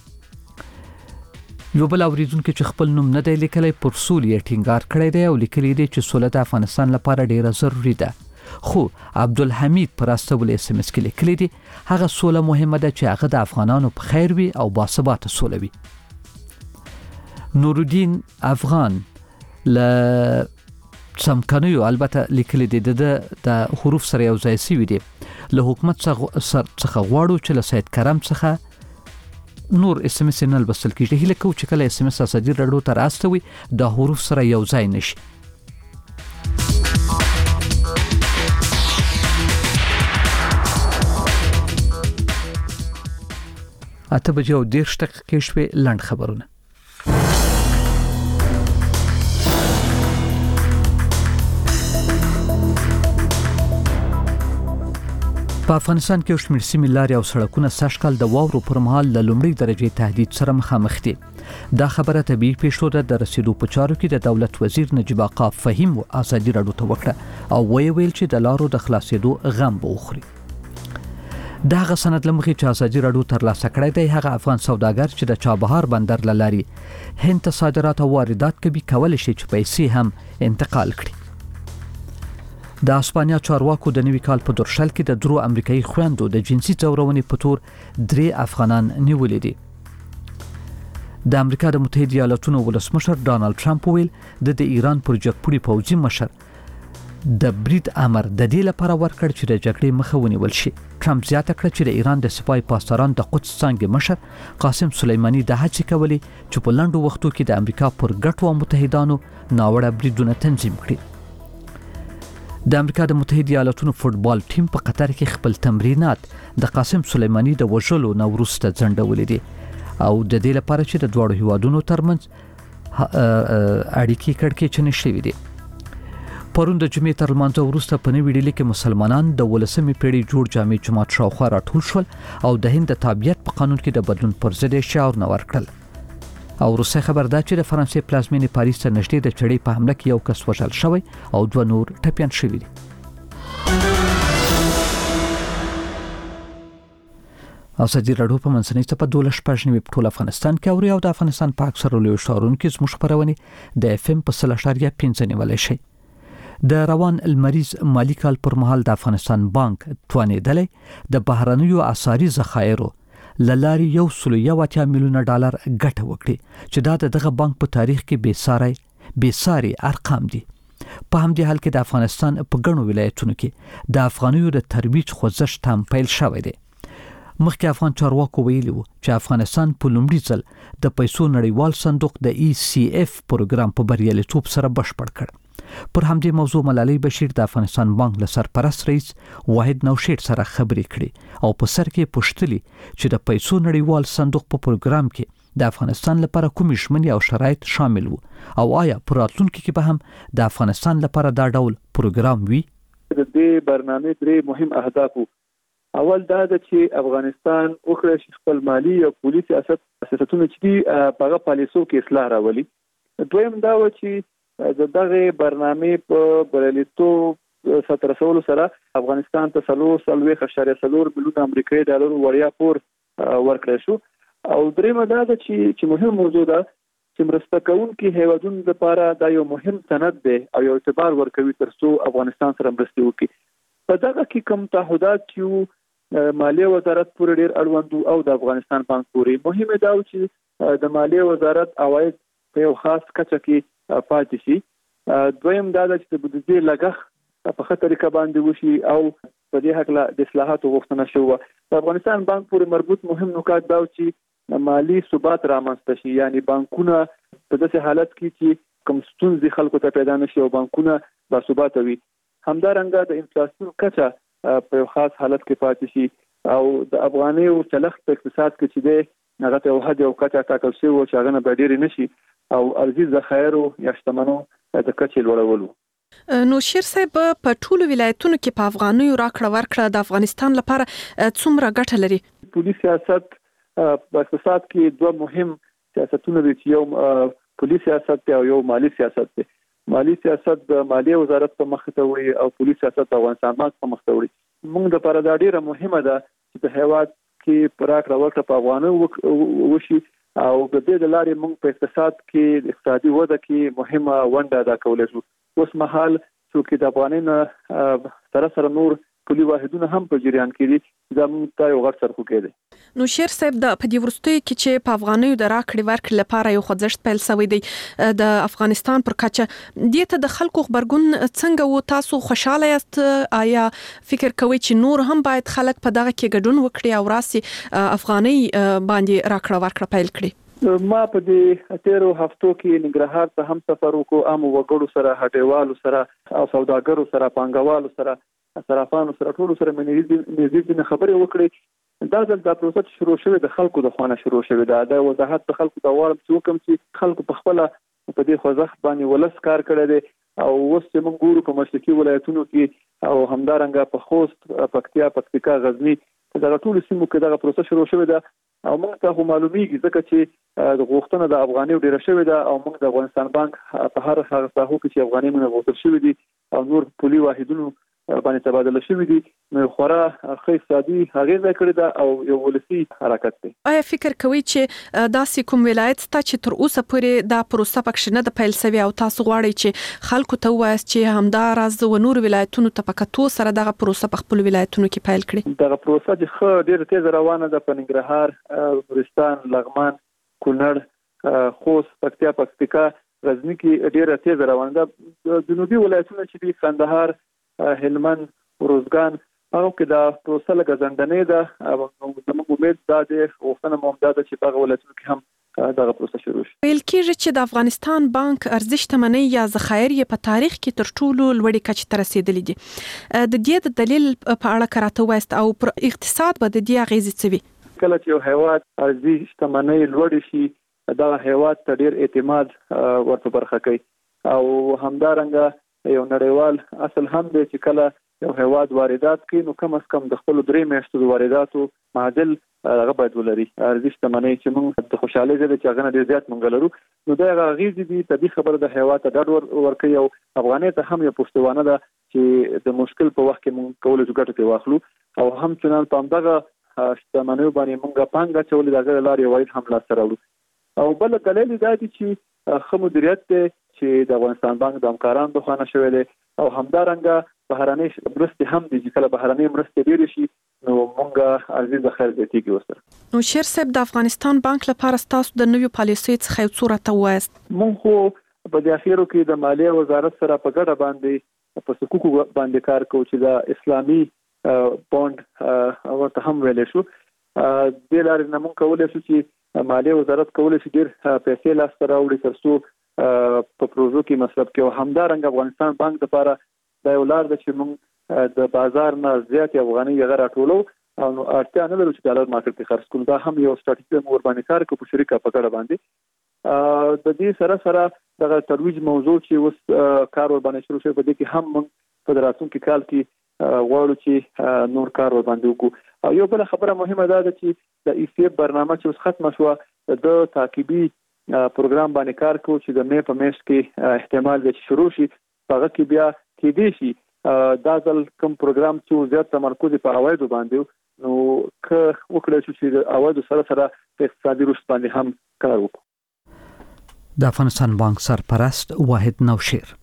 وکړي. یو بل اوریدونکو چې خپل نوم نه دی لیکلی پر سولې ټینګار کړی دی او لیکلي دي چې سوله د افغانستان لپاره ډیره ضروری ده. خو عبدالحمید پر استول اس ام اس کې لیکلي دي هغه سوله مهمه ده چې هغه د افغانانو په خیر وي او باثباته سوله وي. نورالدین افغان ل سمکنیو البته لیکلي دي د حروف سره یو ځای شوی دي له حکومت څخه غواړو چې له سید کرم څخه نور اس ام اس نه بسل کیږي هله کو چې کله اس ام اس اساسي رډو تر استوي د حروف سره یو ځای نشي. اته بجې او دېرش دقیقې شوې لنډ خبرونه. په افغانستان کې شمیر سیمې لارې او سړکونه سږکال د واورو پر مهال د لومړۍ درجې تهدید سره مخامخ دي. دا خبره طبيعي پیښو ده د رسیدو په چارو کې د دولت وزیر نجیب آقا فهیم ازادي راډیو ته وکړه او ویل چې د لارو د خلاصېدو غم به وخوري. دا غ سند لمخې چې ازادي راډیو تر لاسه کړی دی هغه افغان سوداګر چې د چابهار بندر لاري هند ته صادرات او واردات کوي کول شي چې پیسې هم انتقال کړي. د اسپانیا چارواکو د نوي کال په درشل کې د درو امریکایي خويندو د جنسي ځورونې په تور درې افغانان نیولې دي. د امریکا د متحده ایالاتونو ولسمشر ډانلډ ټرمپ ویل د د ایران پر جګپوړي پوځي مشر د برید امر د دې لپاره ورکړ چې د جګړې مخه ونیول شي. ټرمپ زیاته کړه چې د ایران د سپای پاسداران د قدس څنګه مشر قاسم سلیمانی د هڅې کولې چې په لنډو وختو کې د امریکا پر ګټو او متحدانو ناوړه بریدونه تنظیم کړي. د امریکا د متحده ایالاتونو فوتبال ټیم په قطر کې خپل تمرینات د قاسم سلیمانی د وژلو نو وروسته ځنډولې دي او د دې لپاره چې د دوه هیوادونو ترمنځ اړیکې کړکېچنې شوې دي. پرون د جمعې تر لمانځه وروسته په نوې ډیلي کې مسلمانان د ولسمې پیړۍ جوړ جامع جماعت شاوخوا راټول شول او د هند د تابعیت په قانون کې د بدلون پر ضد شعار ورکړل. او روسي خبر ده چې د فرانسې پلازمینې پاریس ته نږدې د چړې په حمله کې یو کس وژل شوی او دوه نور ټپيان شوي دي. ازادي راډیو په منځنۍ څپه دولس پښنی په ټول افغانستان کې اوري او د افغانستان په اکثره لوی ښارونو کې زموږ خبرونه د اف ام په سل اشاریه پنځه نیولای شي. د روان المریض مالی کال پر مهال د افغانستان بانک توانیدلې د بهرنیو اساري ذخایرو للاري یو سل یو اتیا میلیونه ډالر ګټه وکړي چې دا دغه بانک په تاریخ کې بے ساري بے ساري ارقام دي. په همدې حال کې د افغانستان په ګڼو ولایتونو کې د افغانیو د ترویج خوځښت هم پیل شوی دی. مخکې افغان چارواکو ویلي وو چې افغانستان په لومړي ځل د پیسو نړیوال صندوق د ای سی اف پروګرام په بریالیتوب سره بشپړ کړ. پر همدې موضوع ملالۍ بشیر د افغانستان بانک له سرپرست رئیس واحد نوشیر سره خبرې کړې او په سر کې پوښتلي چې د پیسو نړیوال صندوق په پروګرام کې د افغانستان لپاره کوم ژمنې او شرایط شامل وو او آیا په راتلونکي کې به هم د افغانستان لپاره دا ډول پروګرام وي. د دې برنامه درې مهم اهداف وو. اول دا د چې افغانستان اوخره خپل مالی او پولیس سیاست سیاستونه چې په پالیسو کې اصلاح راولي. دویم دا و چې دغه برنامه په بریالیتوب سره رسول سره افغانستان ته سلو سلوي خشاري سلور ملیون امریکایي ډالر وړیا پور ورکړل شو. او درېمه دا د چې مهم موضوع ده چې مرسته کوونکي هیوادونو لپاره دا یو مهم سند دی او یو اعتبار ورکوي ترڅو افغانستان سره مرسته وکړي. په دغه کې کوم تعهدات چې مالیه وزارت پورې ډېر اړوند او د افغانستان بانک پورې مهمه دا چې د مالیه وزارت عواید په یو خاص کچه کې پاتې شي. دویم دا چې د بودیجې لګښت په خطر کې باندې وشي او په دې حق له د اصلاحاتو غوښتنه شوه. د افغانستان بانک پورې مربوط مهم نکات دا چې مالی ثبات رامنځته شي، یعنی بانکونه په داسې حالت کې چې کوم ستونزې خلکو ته پیدا نشي او بانکونه با ثبات وي. همدارنګه د انفلاسیون کچه په یو خاص حالت کې پاتې شي او د افغاني او چلخت په اقتصاد کې چې د هغه ته وحد او کچه ټاکل شوی او چې هغه نه بدیری نشي او ارزي ذخایرو یا شتمنو د کچې لوړولو. نو شیر صاحب په ټولو ولایتونو کې په افغانیو راکړه ورکړه د افغانستان لپاره څومره ګټه لري؟ پولیس سیاست په اقتصاد کې دوه مهم سیاستونه دي چې یو پولیس سیاست دی او یو مالی سیاست دی. مالی سیاست د مالیه وزارت په مخ ته وړي او پولیس سیاست د افغانستان بانک په مخ ته وړي. موږ د پاره دا ډیره مهمه ده چې په هیواد کې پراخ راوړه په افغانو وشي او د دې د لارې موږ په اقتصاد کې اقتصادي وده کې مهمه ونډه ادا کولای شو. اوس مهال چې د افغانانو سره سره نور کلی واحدونه هم په جریان کې دي دا موږ ته یو غټ سرخوږی دی. نو شیر صاحب د په دې ورستۍ کې چې په افغانیو د راکړې ورکړې لپاره یو خوځښت پیل شوی دی د افغانستان پر کچه، دې ته د خلکو خبرګون څنګه و؟ تاسو خوشاله یاست؟ آیا فکر کوئ چې نور هم باید خلک په دغه کې ګډون وکړي او راسي افغاني باندې راکړه ورکړه پیل کړي؟ ما په دې تیرو هفتو کې ننګرهار ته هم سفر وکړو، عام وګړو سره، هټیوالو سره او سوداګرو سره، پانګوالو سره، صرافانو سره، ټولو سره مې نږدې خبرې وکړې. دا ځل دا پروسه شروع شوه د خلکو د خوانه شروع شوه دا د وضاحت د خلکو د وړم چې کوم چې خلکو په خپل په دې خوځښت باندې ولس کار کړی دی او اوس چې موږ ګورو په مشرقي ولایتونو کې او همدارنګه په خوست، پکتیا، پکتیکا، غزنی دا ټول سیمو کې دا پروسه شروع شوه دا او موږ ته معلومیږي ځکه چې د غوښتنه د افغاني ډیره شوه دا او موږ د افغانستان بانک په هر هغه ساحو کې چې افغاني موږ غوښتل شوه دي او نور پولي واحدونو باندې تبادله شوې دي نو خورا ښه اقتصادي اغیزه کړې ده او یو ولسي حرکت دی. آیا فکر کوئ چې داسې کوم ولایت ته چې تر اوسه پورې دا پروسه پکښ نه د پیل شوی او تاسو غواړئ چې خلکو ته وایاست چې همدا راز و نور ولایتونو ته پکتو سره دغه پروسه په خپل ولایتونو کې پیل کړي؟ دغه پروسه چې ښه ډېر تیز روانه ده په ننګرهار، نورستان، لغمان، کونړ، خوست، پکتیا، پکتیکا، غزنی کې ډېر تیز روانه ده. جنوبي ولایتونه چې دي کندهار، هلمند، روزګان هغه کې دا پروسه لږه ځنډنې ده او زموږ امید دا دی غوښتنه مو دا ده چې په هغه ولایتونو کې هم دغه پروسه شروع شي. ویل کېږي چې د افغانستان بانک ارزش شتمنۍ یا ذخایر یې په تاریخ کې تر ټولو لوړې کچې ته رسېدلي دي. د دې د دلیل په اړه کراته وایست او پر اقتصاد به د دې اغیزې څه وي؟ کله چې یو هیواد ارزش شتمنۍ لوړې شي دا هیواد ته ډېر اعتماد ورته برخه کوي او همدارنګه یو نړیوال اصل هم دی چې کله یو هیواد واردات کوي نو کم از کم د خپل درې میاشتو د وارداتو معادل هغه باید ولري. ارزش شتمنۍ چې موږ د خوشحالۍ ځای چې هغه ډېر زیات موږ لرو نو دا هغه اغیزې دي طبیعي خبره د هیواد ته ډاډ ورکوي او افغانۍ ته هم یو پشتوانه ده چې د مشکل په وخت کې موږ کولی شو ګټه ترې واخلو او همچنان په همدغه شتمنیو باندې موږ پانګه اچولې د هغې له لارې عواید هم لاسته راوړو. او بل دلیل دا دی چې ښه مدیریت دی چې د افغانستان بانک د همکارانو د خوا نه شوی دی او همدارنګه بهرنۍ مرستې هم دي چې کله بهرنۍ مرستې ډېرې شي نو موږ ارزش ذخایر زیاتېږي ورسره. نو شیر صاحب د افغانستان بانک لپاره ستاسو د نویو پالیسیو څخه یو څه راته ووایاست. موږ خو په دې اخیرو کې د مالیې وزارت سره په ګډه باندې په صکوکو باندې کار کوو چې د اسلامي بانډ ورته هم ویلی شو. دې لارې نه موږ کولی شو چې مالیې وزارت کولی شي ډېر پیسې لاسته راوړي تر څو په پروژو کې مصرف کوي. همدارنګه افغانستان بانک لپاره دا یو لار ده چې موږ د بازار نه زیات افغاني هغه راټولو او اړتیا نه لرو چې ډالر مارکیټ کې خرڅ کړو. دا هم یو ستراتیژي مور باندې کار کوي په شریکه په ګډه باندې. د دې سره سره دغه ترویج موضوع چې اوس کار ور باندې شروع شوی په دې کې هم موږ په راتلونکي کال کې غواړو چې نور کار ور باندې وکړو. او یو بل خبره مهمه ده چې د ای سی اف برنامه چې اوس ختمه شوه د تعقیبي پروګرام باندې کار کوو چې د مې په میاشت کې احتمال دی چې شروع شي. هغه کې بیا کېدای شي دا ځل کوم پروګرام چې زیات تمرکز په عوایدو باندې نو که وکړای شو چې د عوایدو سره سره په اقتصادي رشد باندې هم کار وکړو. د افغانستان بانک سرپرست واحد نوشیر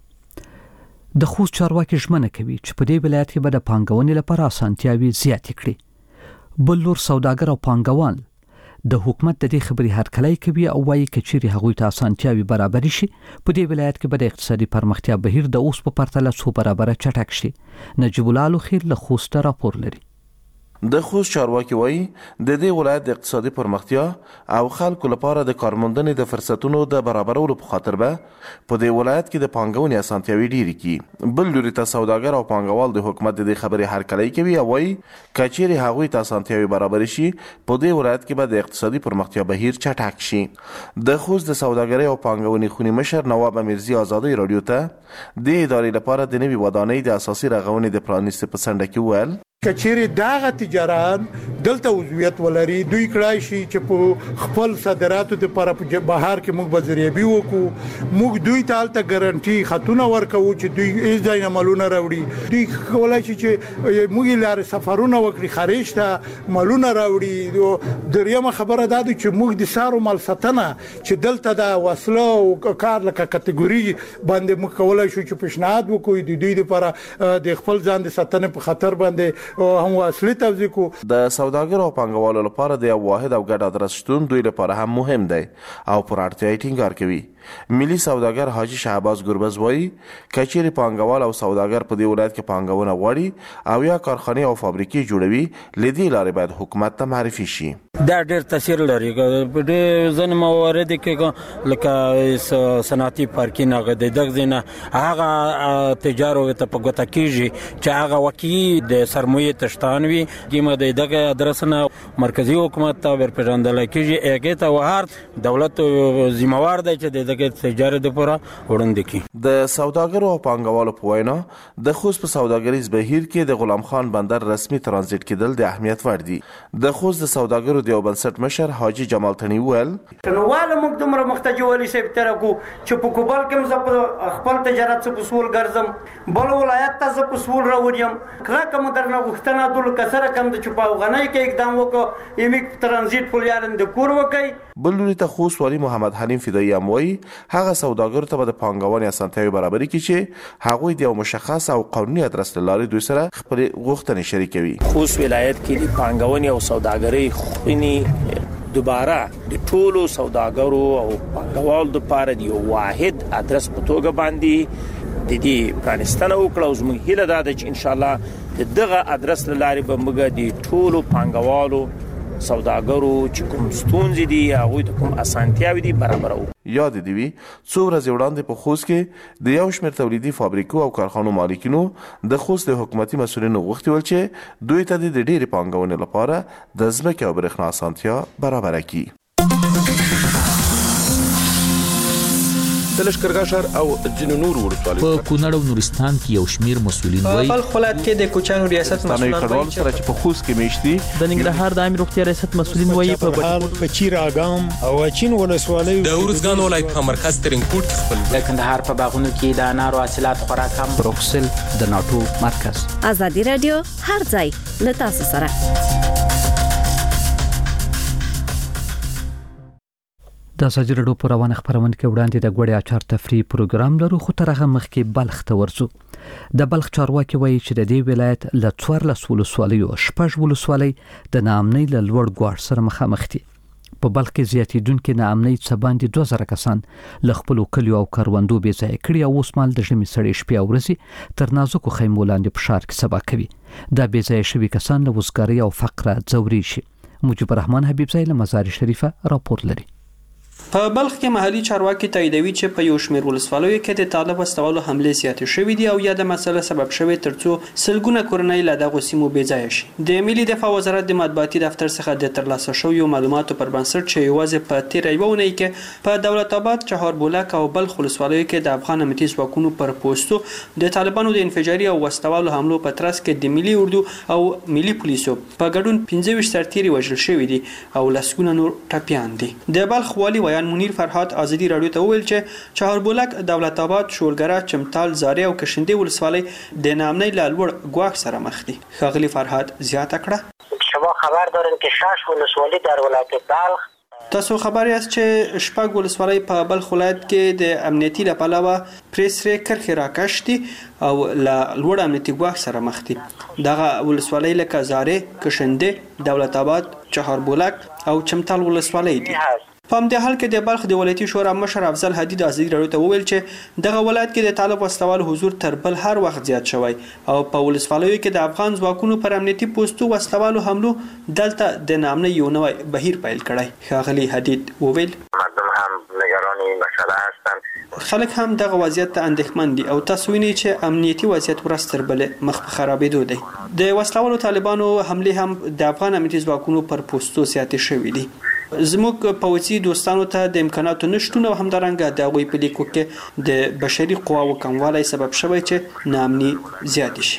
د خوست چارواکي ژمنه کوي چې په دې ولایت کې به د پانګونې لپاره اسانتیاوي زیاتې کړي. بل لور سوداګر او پانګوال د حکومت د دې خبرې هرکلی کوي او وایي کچېرې هغوی ته اسانتیاوي برابرې شي په دې ولایت کې به د اقتصادي پرمختیا بهیر د اوس په پرتله څو برابره چټک شي. نجیب الله لوخیل له خوسته راپور لري. د خوست چارواکي وایي د دې ولایت د اقتصادي پرمختیا او خلکو لپاره د کارموندنې د فرصتونو د برابرولو په خاطر به په دې ولایت کې د پانګونې اسانتیاوي ډېرې کړي. بل لوري ته سوداګر او پانګوال د حکومت د دې خبرې هرکلی کوي او وایي که چیرې هغوی ته اسانتیاوي برابرې شي په دې ولایت کې به د اقتصادي پرمختیا بهیر چټک شي. د خوست د سوداګرۍ او پانګونې خونې مشر نواب امیرزي ازادۍ راډیو ته د ادارې لپاره د نوې ودانۍ د اساسي رغونې د پرانیستې په څنډه کې وویل کچېری داغه تجاران دلته عضویت ولري دوی کړای شي چې په خپل صادراتو د پر بهر کې موږ بازاریابي وکړو موږ دوی ته الته ګارانټي خاتونه ورکو چې دوی ایز ځای مالونه راوړي دوی کولای شي چې موږ لاره سفرونه وکړي خارج ته مالونه راوړي دریمه خبره ده چې موږ د سارو مال ساتنه چې دلته د وسلو او کار لکه کټګوري باندې موږ کولای شو چې پیشنهاد وکړو د دوی لپاره د خپل ځان د ساتنې په خطر باندې هم واصلي توزیع کو د سوداګرو او پانګوالو لپاره د یو واحد او ګډ ادرس شتون دوی لپاره هم مهم دی او پر اړتیا ټینګار کوي ملي سوداګر حاجی شهباز ګربز وایي کچېری پانګوال او سوداګر په دې ولایت کې پانګونه غواړي او یا کارخانه او فابریکې جوړوي لدې لارې باید حکومت ته معرفي شي دا ډېر تاثیر لري په دې ځن موارد کې لکه صنعتي پارکینګ هغه د دغه ځنه هغه تجارو ته په ګوته کیږي چې هغه وکی د سرمایه تشتانوي کیمه د دغه ادرسنه مرکزی حکومت ته ورپېژندل کیږي هغه ته وهار دولت ذمہوار دی چې د تجارت لپاره وړاندې کی د سوداګرو او پانګوالو په وینا د خوست په سوداګریز بهیر کې د غلام خان بندر رسمي ترانزیت کېدل د اهمیت وړ دي د خوست د سوداګرو د بنسټ مشر حاجی جمال تنی ویل نواله موږ دومره محتاج ولې سي ترکو چې په کوبل کې مزه خپل تجارت څخه اصول ګرځم بل ولایت ته څخه اصول راوړم کله کوم درنه غوښتنه دل کسره کم د چپاو غنۍ کې اقدام وکړ یمي ترانزیت په یارن د کور وکي بل لوري ته خوست والی محمد حنیم فدایی اموي هغه سوداګرو ته د پانګونې اسانتیاوي برابرۍ کې چې هغوی د یو مشخص او قانوني ادرس لاري دوی سره خپل غوښتنې شریکوي خوست ولایت کې د پانګونې او سوداګرۍ خوني دوباره د ټولو سوداګرو او پانګوالو لپاره د یو واحد ادرس په توګه باندې د دې پرانستنه وکړو زموږ هیله ده چې ان شاء الله دغه ادرس لاري به موږ د ټولو پانګوالو سوداګرو چې کوم ستونزې دي هغه ته کوم اسانتیاوي دي برابرو یاد دی وی څو ورځې وړاندې په خوست کې د یو شمېر تولیدي فابریکو او کارخانو مالکینو د خوست د حکومتي مسؤلینو غوښتي ول چې دوی ته د ډېرې پانګونې لپاره د ځمکې او برېښنا اسانتیا برابر کړي د لشکرګاه شهر او ځینو نورو ولسوالیو په کونړ او نورستان کې یو شمیر مسؤلین وایي په خپل کې د کوچانو ریاست مسؤلین وایي چې په خوست کې میشتي د ننګرهار د عامه روغتیا ریاست مسؤلین وایي په په چیر اګام او چین ولسوالیو د اورزګان ولایت په مرکز ترنکوټ خپل د کندهار په باغونو کې د انارو حاصلات خورا کم بروکسل د ناتو مرکز ازادي رادیو هر ځای له تاسو سره د ازادي رادیو په روانه خبرونه کې وړاندې د غوړې اچار تفریح پروګرام لرو خو تر هغه مخکې بلخ ته ورځو د بلخ چارواکي وایي چې د دې ولایت له څوارلس ولسوالیو شپږ ولسوالۍ د ناامنۍ له لوړ ګواښ سره مخامخ دي په بلخ کې زیاتېدونکې ناامنۍ څه باندې دوه زره کسان له خپلو کلیو او کروندو بې ځایه کړي او اوس مهال د ژمي سړې شپې او ورځې تر نازکو خیمو لاندې په ښار کې سبا کوي دا بې ځایه شوي کسان له وزګارۍ او فقره ځوري شي مجيب الرحمن حبیبزی له مزار شریفه راپور لري په بلخ کې محلي چارواکي تاییدوي چې په یو شمېر ولسوالیو کې د طالب واستولو حملې زیاتې شوې دي او یا د مسله سبب شوې ترڅو سلګونه کورنۍ له دغو سیمو بې ځایه شي د ملي دفاع وزارت د مطبوعاتي دفتر څخه د ترلاسه شویو معلوماتو پر بنسټ چې یوازې په تیر یوه اونۍ کې په دولت آباد چهاربولک او بلخ ولسوالیو کې د افغان امنیتي ځواکونو پر پوستو د طالبانو د انفجاري او واستولو حملو په ترڅ کې د ملي اردو او ملي پولیسو په ګډون پنځه ویشت سرتیري وژل شوي دي او لسګونه نور ټپیان دي د بلخ والي ویان منیر فرهاد ازادي رادیو ته وویل چې چهاربولک دولت آباد شولګره چمتال زاري او کشندې ولسوالۍ د ناامنۍ له لوړ ګواښ سره مخ دي ښاغلي فرهاد زیاته کړه شما خبر دارین که شش ولسوالی در ولایت بلخ تاسو خبر یاست چې شپږ ولسوالۍ په بلخ ولایت کې د امنیتي له پلوه پریسرې کرښې راکش دي او له لوړ امنیتي ګواښ سره مخ دي دغه ولسوالۍ لکه زاري کشندې دولت آباد چهاربولک او چمتال ولسوالۍ دي په همدې حال کې د بلخ د ولایتي شورا مشر افضل هدی د ازادي رادیو ته وویل چې دغه ولایت کې د طالب واستوال حضور تر بل هر وخت زیات شوی او په ولسوالیو کې د افغان ځواکونو پر امنیتي پوسټو واستوالو حملو دلته د نامنۍ یو نوی بهیر پیل کړی ښاغلي هدید وویل مردم هم نگران این مسئله هستند خلک هم دغه وضعیت ته اندېښمن دي او تاسو وینئ چې امنیتي وضعیت ورځ تر بلې مخ په خرابېدو دی د واستوالو طالبانو حملې هم د افغان امنیتي ځواکونو پر پوسټو زیاتې شوي دي زموږ پوځي دوستانو ته د امکاناتو نشتون او همدارنګه د هغوی په لیکو کې د بشري قواو کموالی سبب شوی چې ناامني زیات شي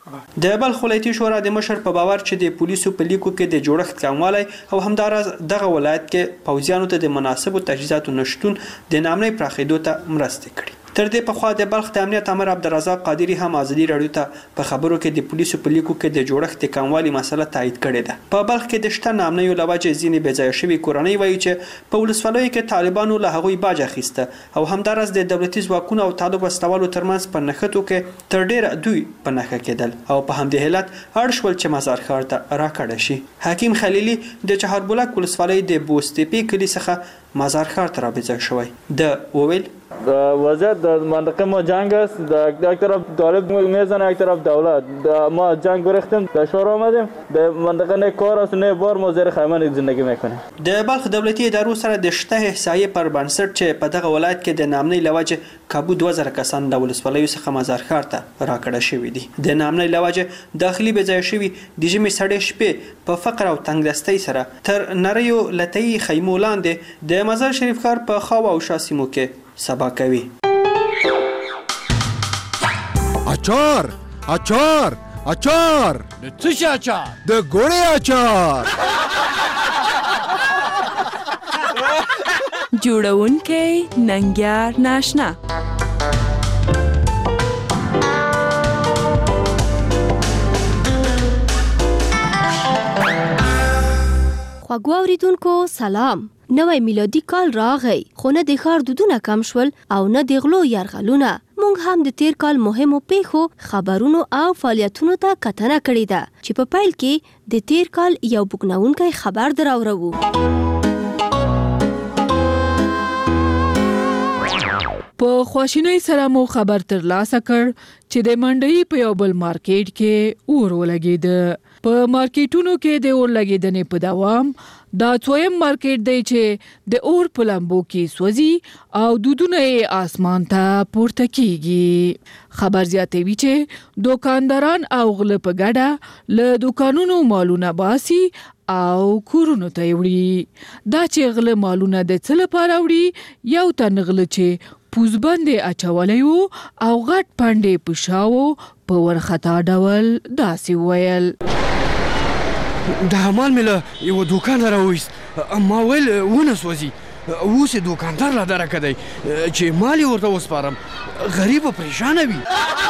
د بلخ ولایتي شورا د مشر په باور چې د پولیسو په لیکو کې د جوړښت کموالی او همداراز دغه ولایت کې پوځیانو ته د مناسبو تجهیزاتو نشتون د نامنۍ پراخېدو ته مرسته کړي. تر دې په خوا د بلخ د امنیت امر عبدالرزاق قادری هم ازادي راډیو ته په خبرو کې د پولیسو په لیکو کې د جوړښت د کموالي مسله تایید کړې ده. په بلخ کې د شته نامنیو له وجې ځینې بې ځایه شوي کورنۍ وایي چې په ولسوالیو کې طالبانو له هغوی باج اخیسته او همداراز د دولتي ځواکونو او طالب وسلوالو ترمنځ په نښتو کې تر ډېره دوی په نښه کېدل او په همدې علت اړ شول چې مزار ښار ته راکډه شي. حکیم خلیلي د چهاربولک ولسوالۍ د بوستپې کلي څخه مزار ښار ته رابېځه شوی. د وویل وضعیت در منطقه ما جنگ است، در یک طرف طالب میزنه یک طرف دولت. ما جنگ گرفتیم در شهر آمدیم، در منطقه نه کار است نه بار ما زیر خیمه زندگی میکنیم. د بلخ دولتي ادارو سره د شته احصایې پر بنسټ چې په دغه ولایت کې د نامنۍ له وجې کابو دوه زره کسان د ولسوالیو څخه مزار ښار ته راکړه شوي دي. د نامنۍ له وجې داخلي بې ځایه شوي د ژمي سړې شپې په فقر او تنګدستۍ سره تر نریو لتهیي خیمو لاندې د مزار شریف ښار په خاو او شا سیمو کې سبا کوي. اچار اچار اچار د څه شي اچار؟ د ګوړې اچار. جوړونکی ننګیار ناشنا. خواږو اوریدونکو سلام. نوی میلادي کال راغی خو نه د ښار دودونه کم شول او نه د غلو یرغلونه. موږ هم د تیر کال مهمو پیښو خبرونو او فعالیتونو ته کتنه کړې ده چې په پیل کې د تیر کال یو بوږنونکی خبر دراوړو. په خواشینۍ سره مو خبر ترلاسه کړ چې د منډۍ په یو بل مارکیټ کې اور ولګېده. په مارکیټونو کې د اور لګېدنې په دوام دا څویم مارکیټ دی چې د اور په لمبو کې سوځي او دودونه یې آسمان ته پورته کیږي. خبر زیاتوي چې دوکانداران او غله په ګډه له دوکانونو مالونه باسي او کورونو ته وړي. دا چې غله مالونه د څه لپاره وړي، یو تن غله چې پوزبندې اچولی وو او غټ پنډې په شاو په ورخطا ډول داسې وویل. دا مال مې له یوه دوکانه راوایست، ما ویل ونه سوځي. اوس یې دوکاندار لا درکه دی چې مال یې ورته وسپارم. غریب و پریشانه وي.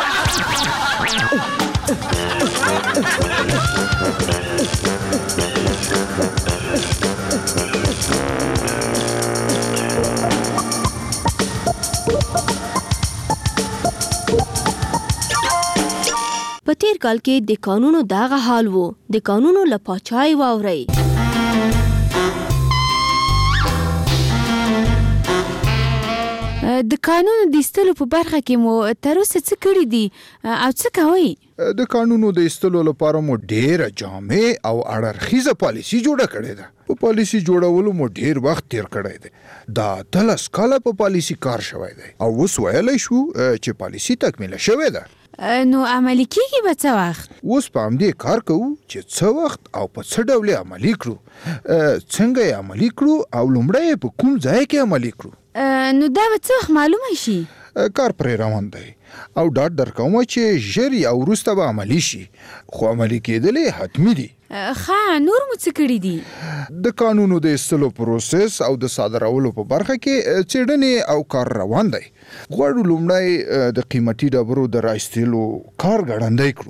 په تیر کال کې د قانونو دغه حال وو. د قانونو له پاچای واورئ. د قانونو د ایستلو په برخه کې مو تر اوسه څه کړي دي او څه کوئ؟ د قانونو د ایستلو لپاره مو ډېره جامع او اړخیزه پالیسي جوړه کړې ده. په پالیسي جوړولو مو ډېر وخت تیر کړی دی. دا اتلس کاله په پالیسي کار شوی دی او اوس ویلی شو چې پالیسي تکمیله شوې ده. نو عملي کېږي به څه وخت؟ اوس په همدې کار کوو چې څه وخت او په څه ډول یې عملي کړو، څنګه یې عملي کړو او لومړی یې په کوم ځای کې عملي کړو. نو دا به څه وخت معلومه شي؟ کار پرې روان دی او ډاډ درکوم چې ژر یا وروسته به عملي شي، خو عملي کېدل یې حتمي دي. ښه، نور مو څه کړي دي؟ د قانونو د ایستلو پروسس او د صادرولو په برخه کې څېړنې او کار روان دی. غواړو لومړی د قیمتي ډبرو د رایستلو کار ګړندی کړو.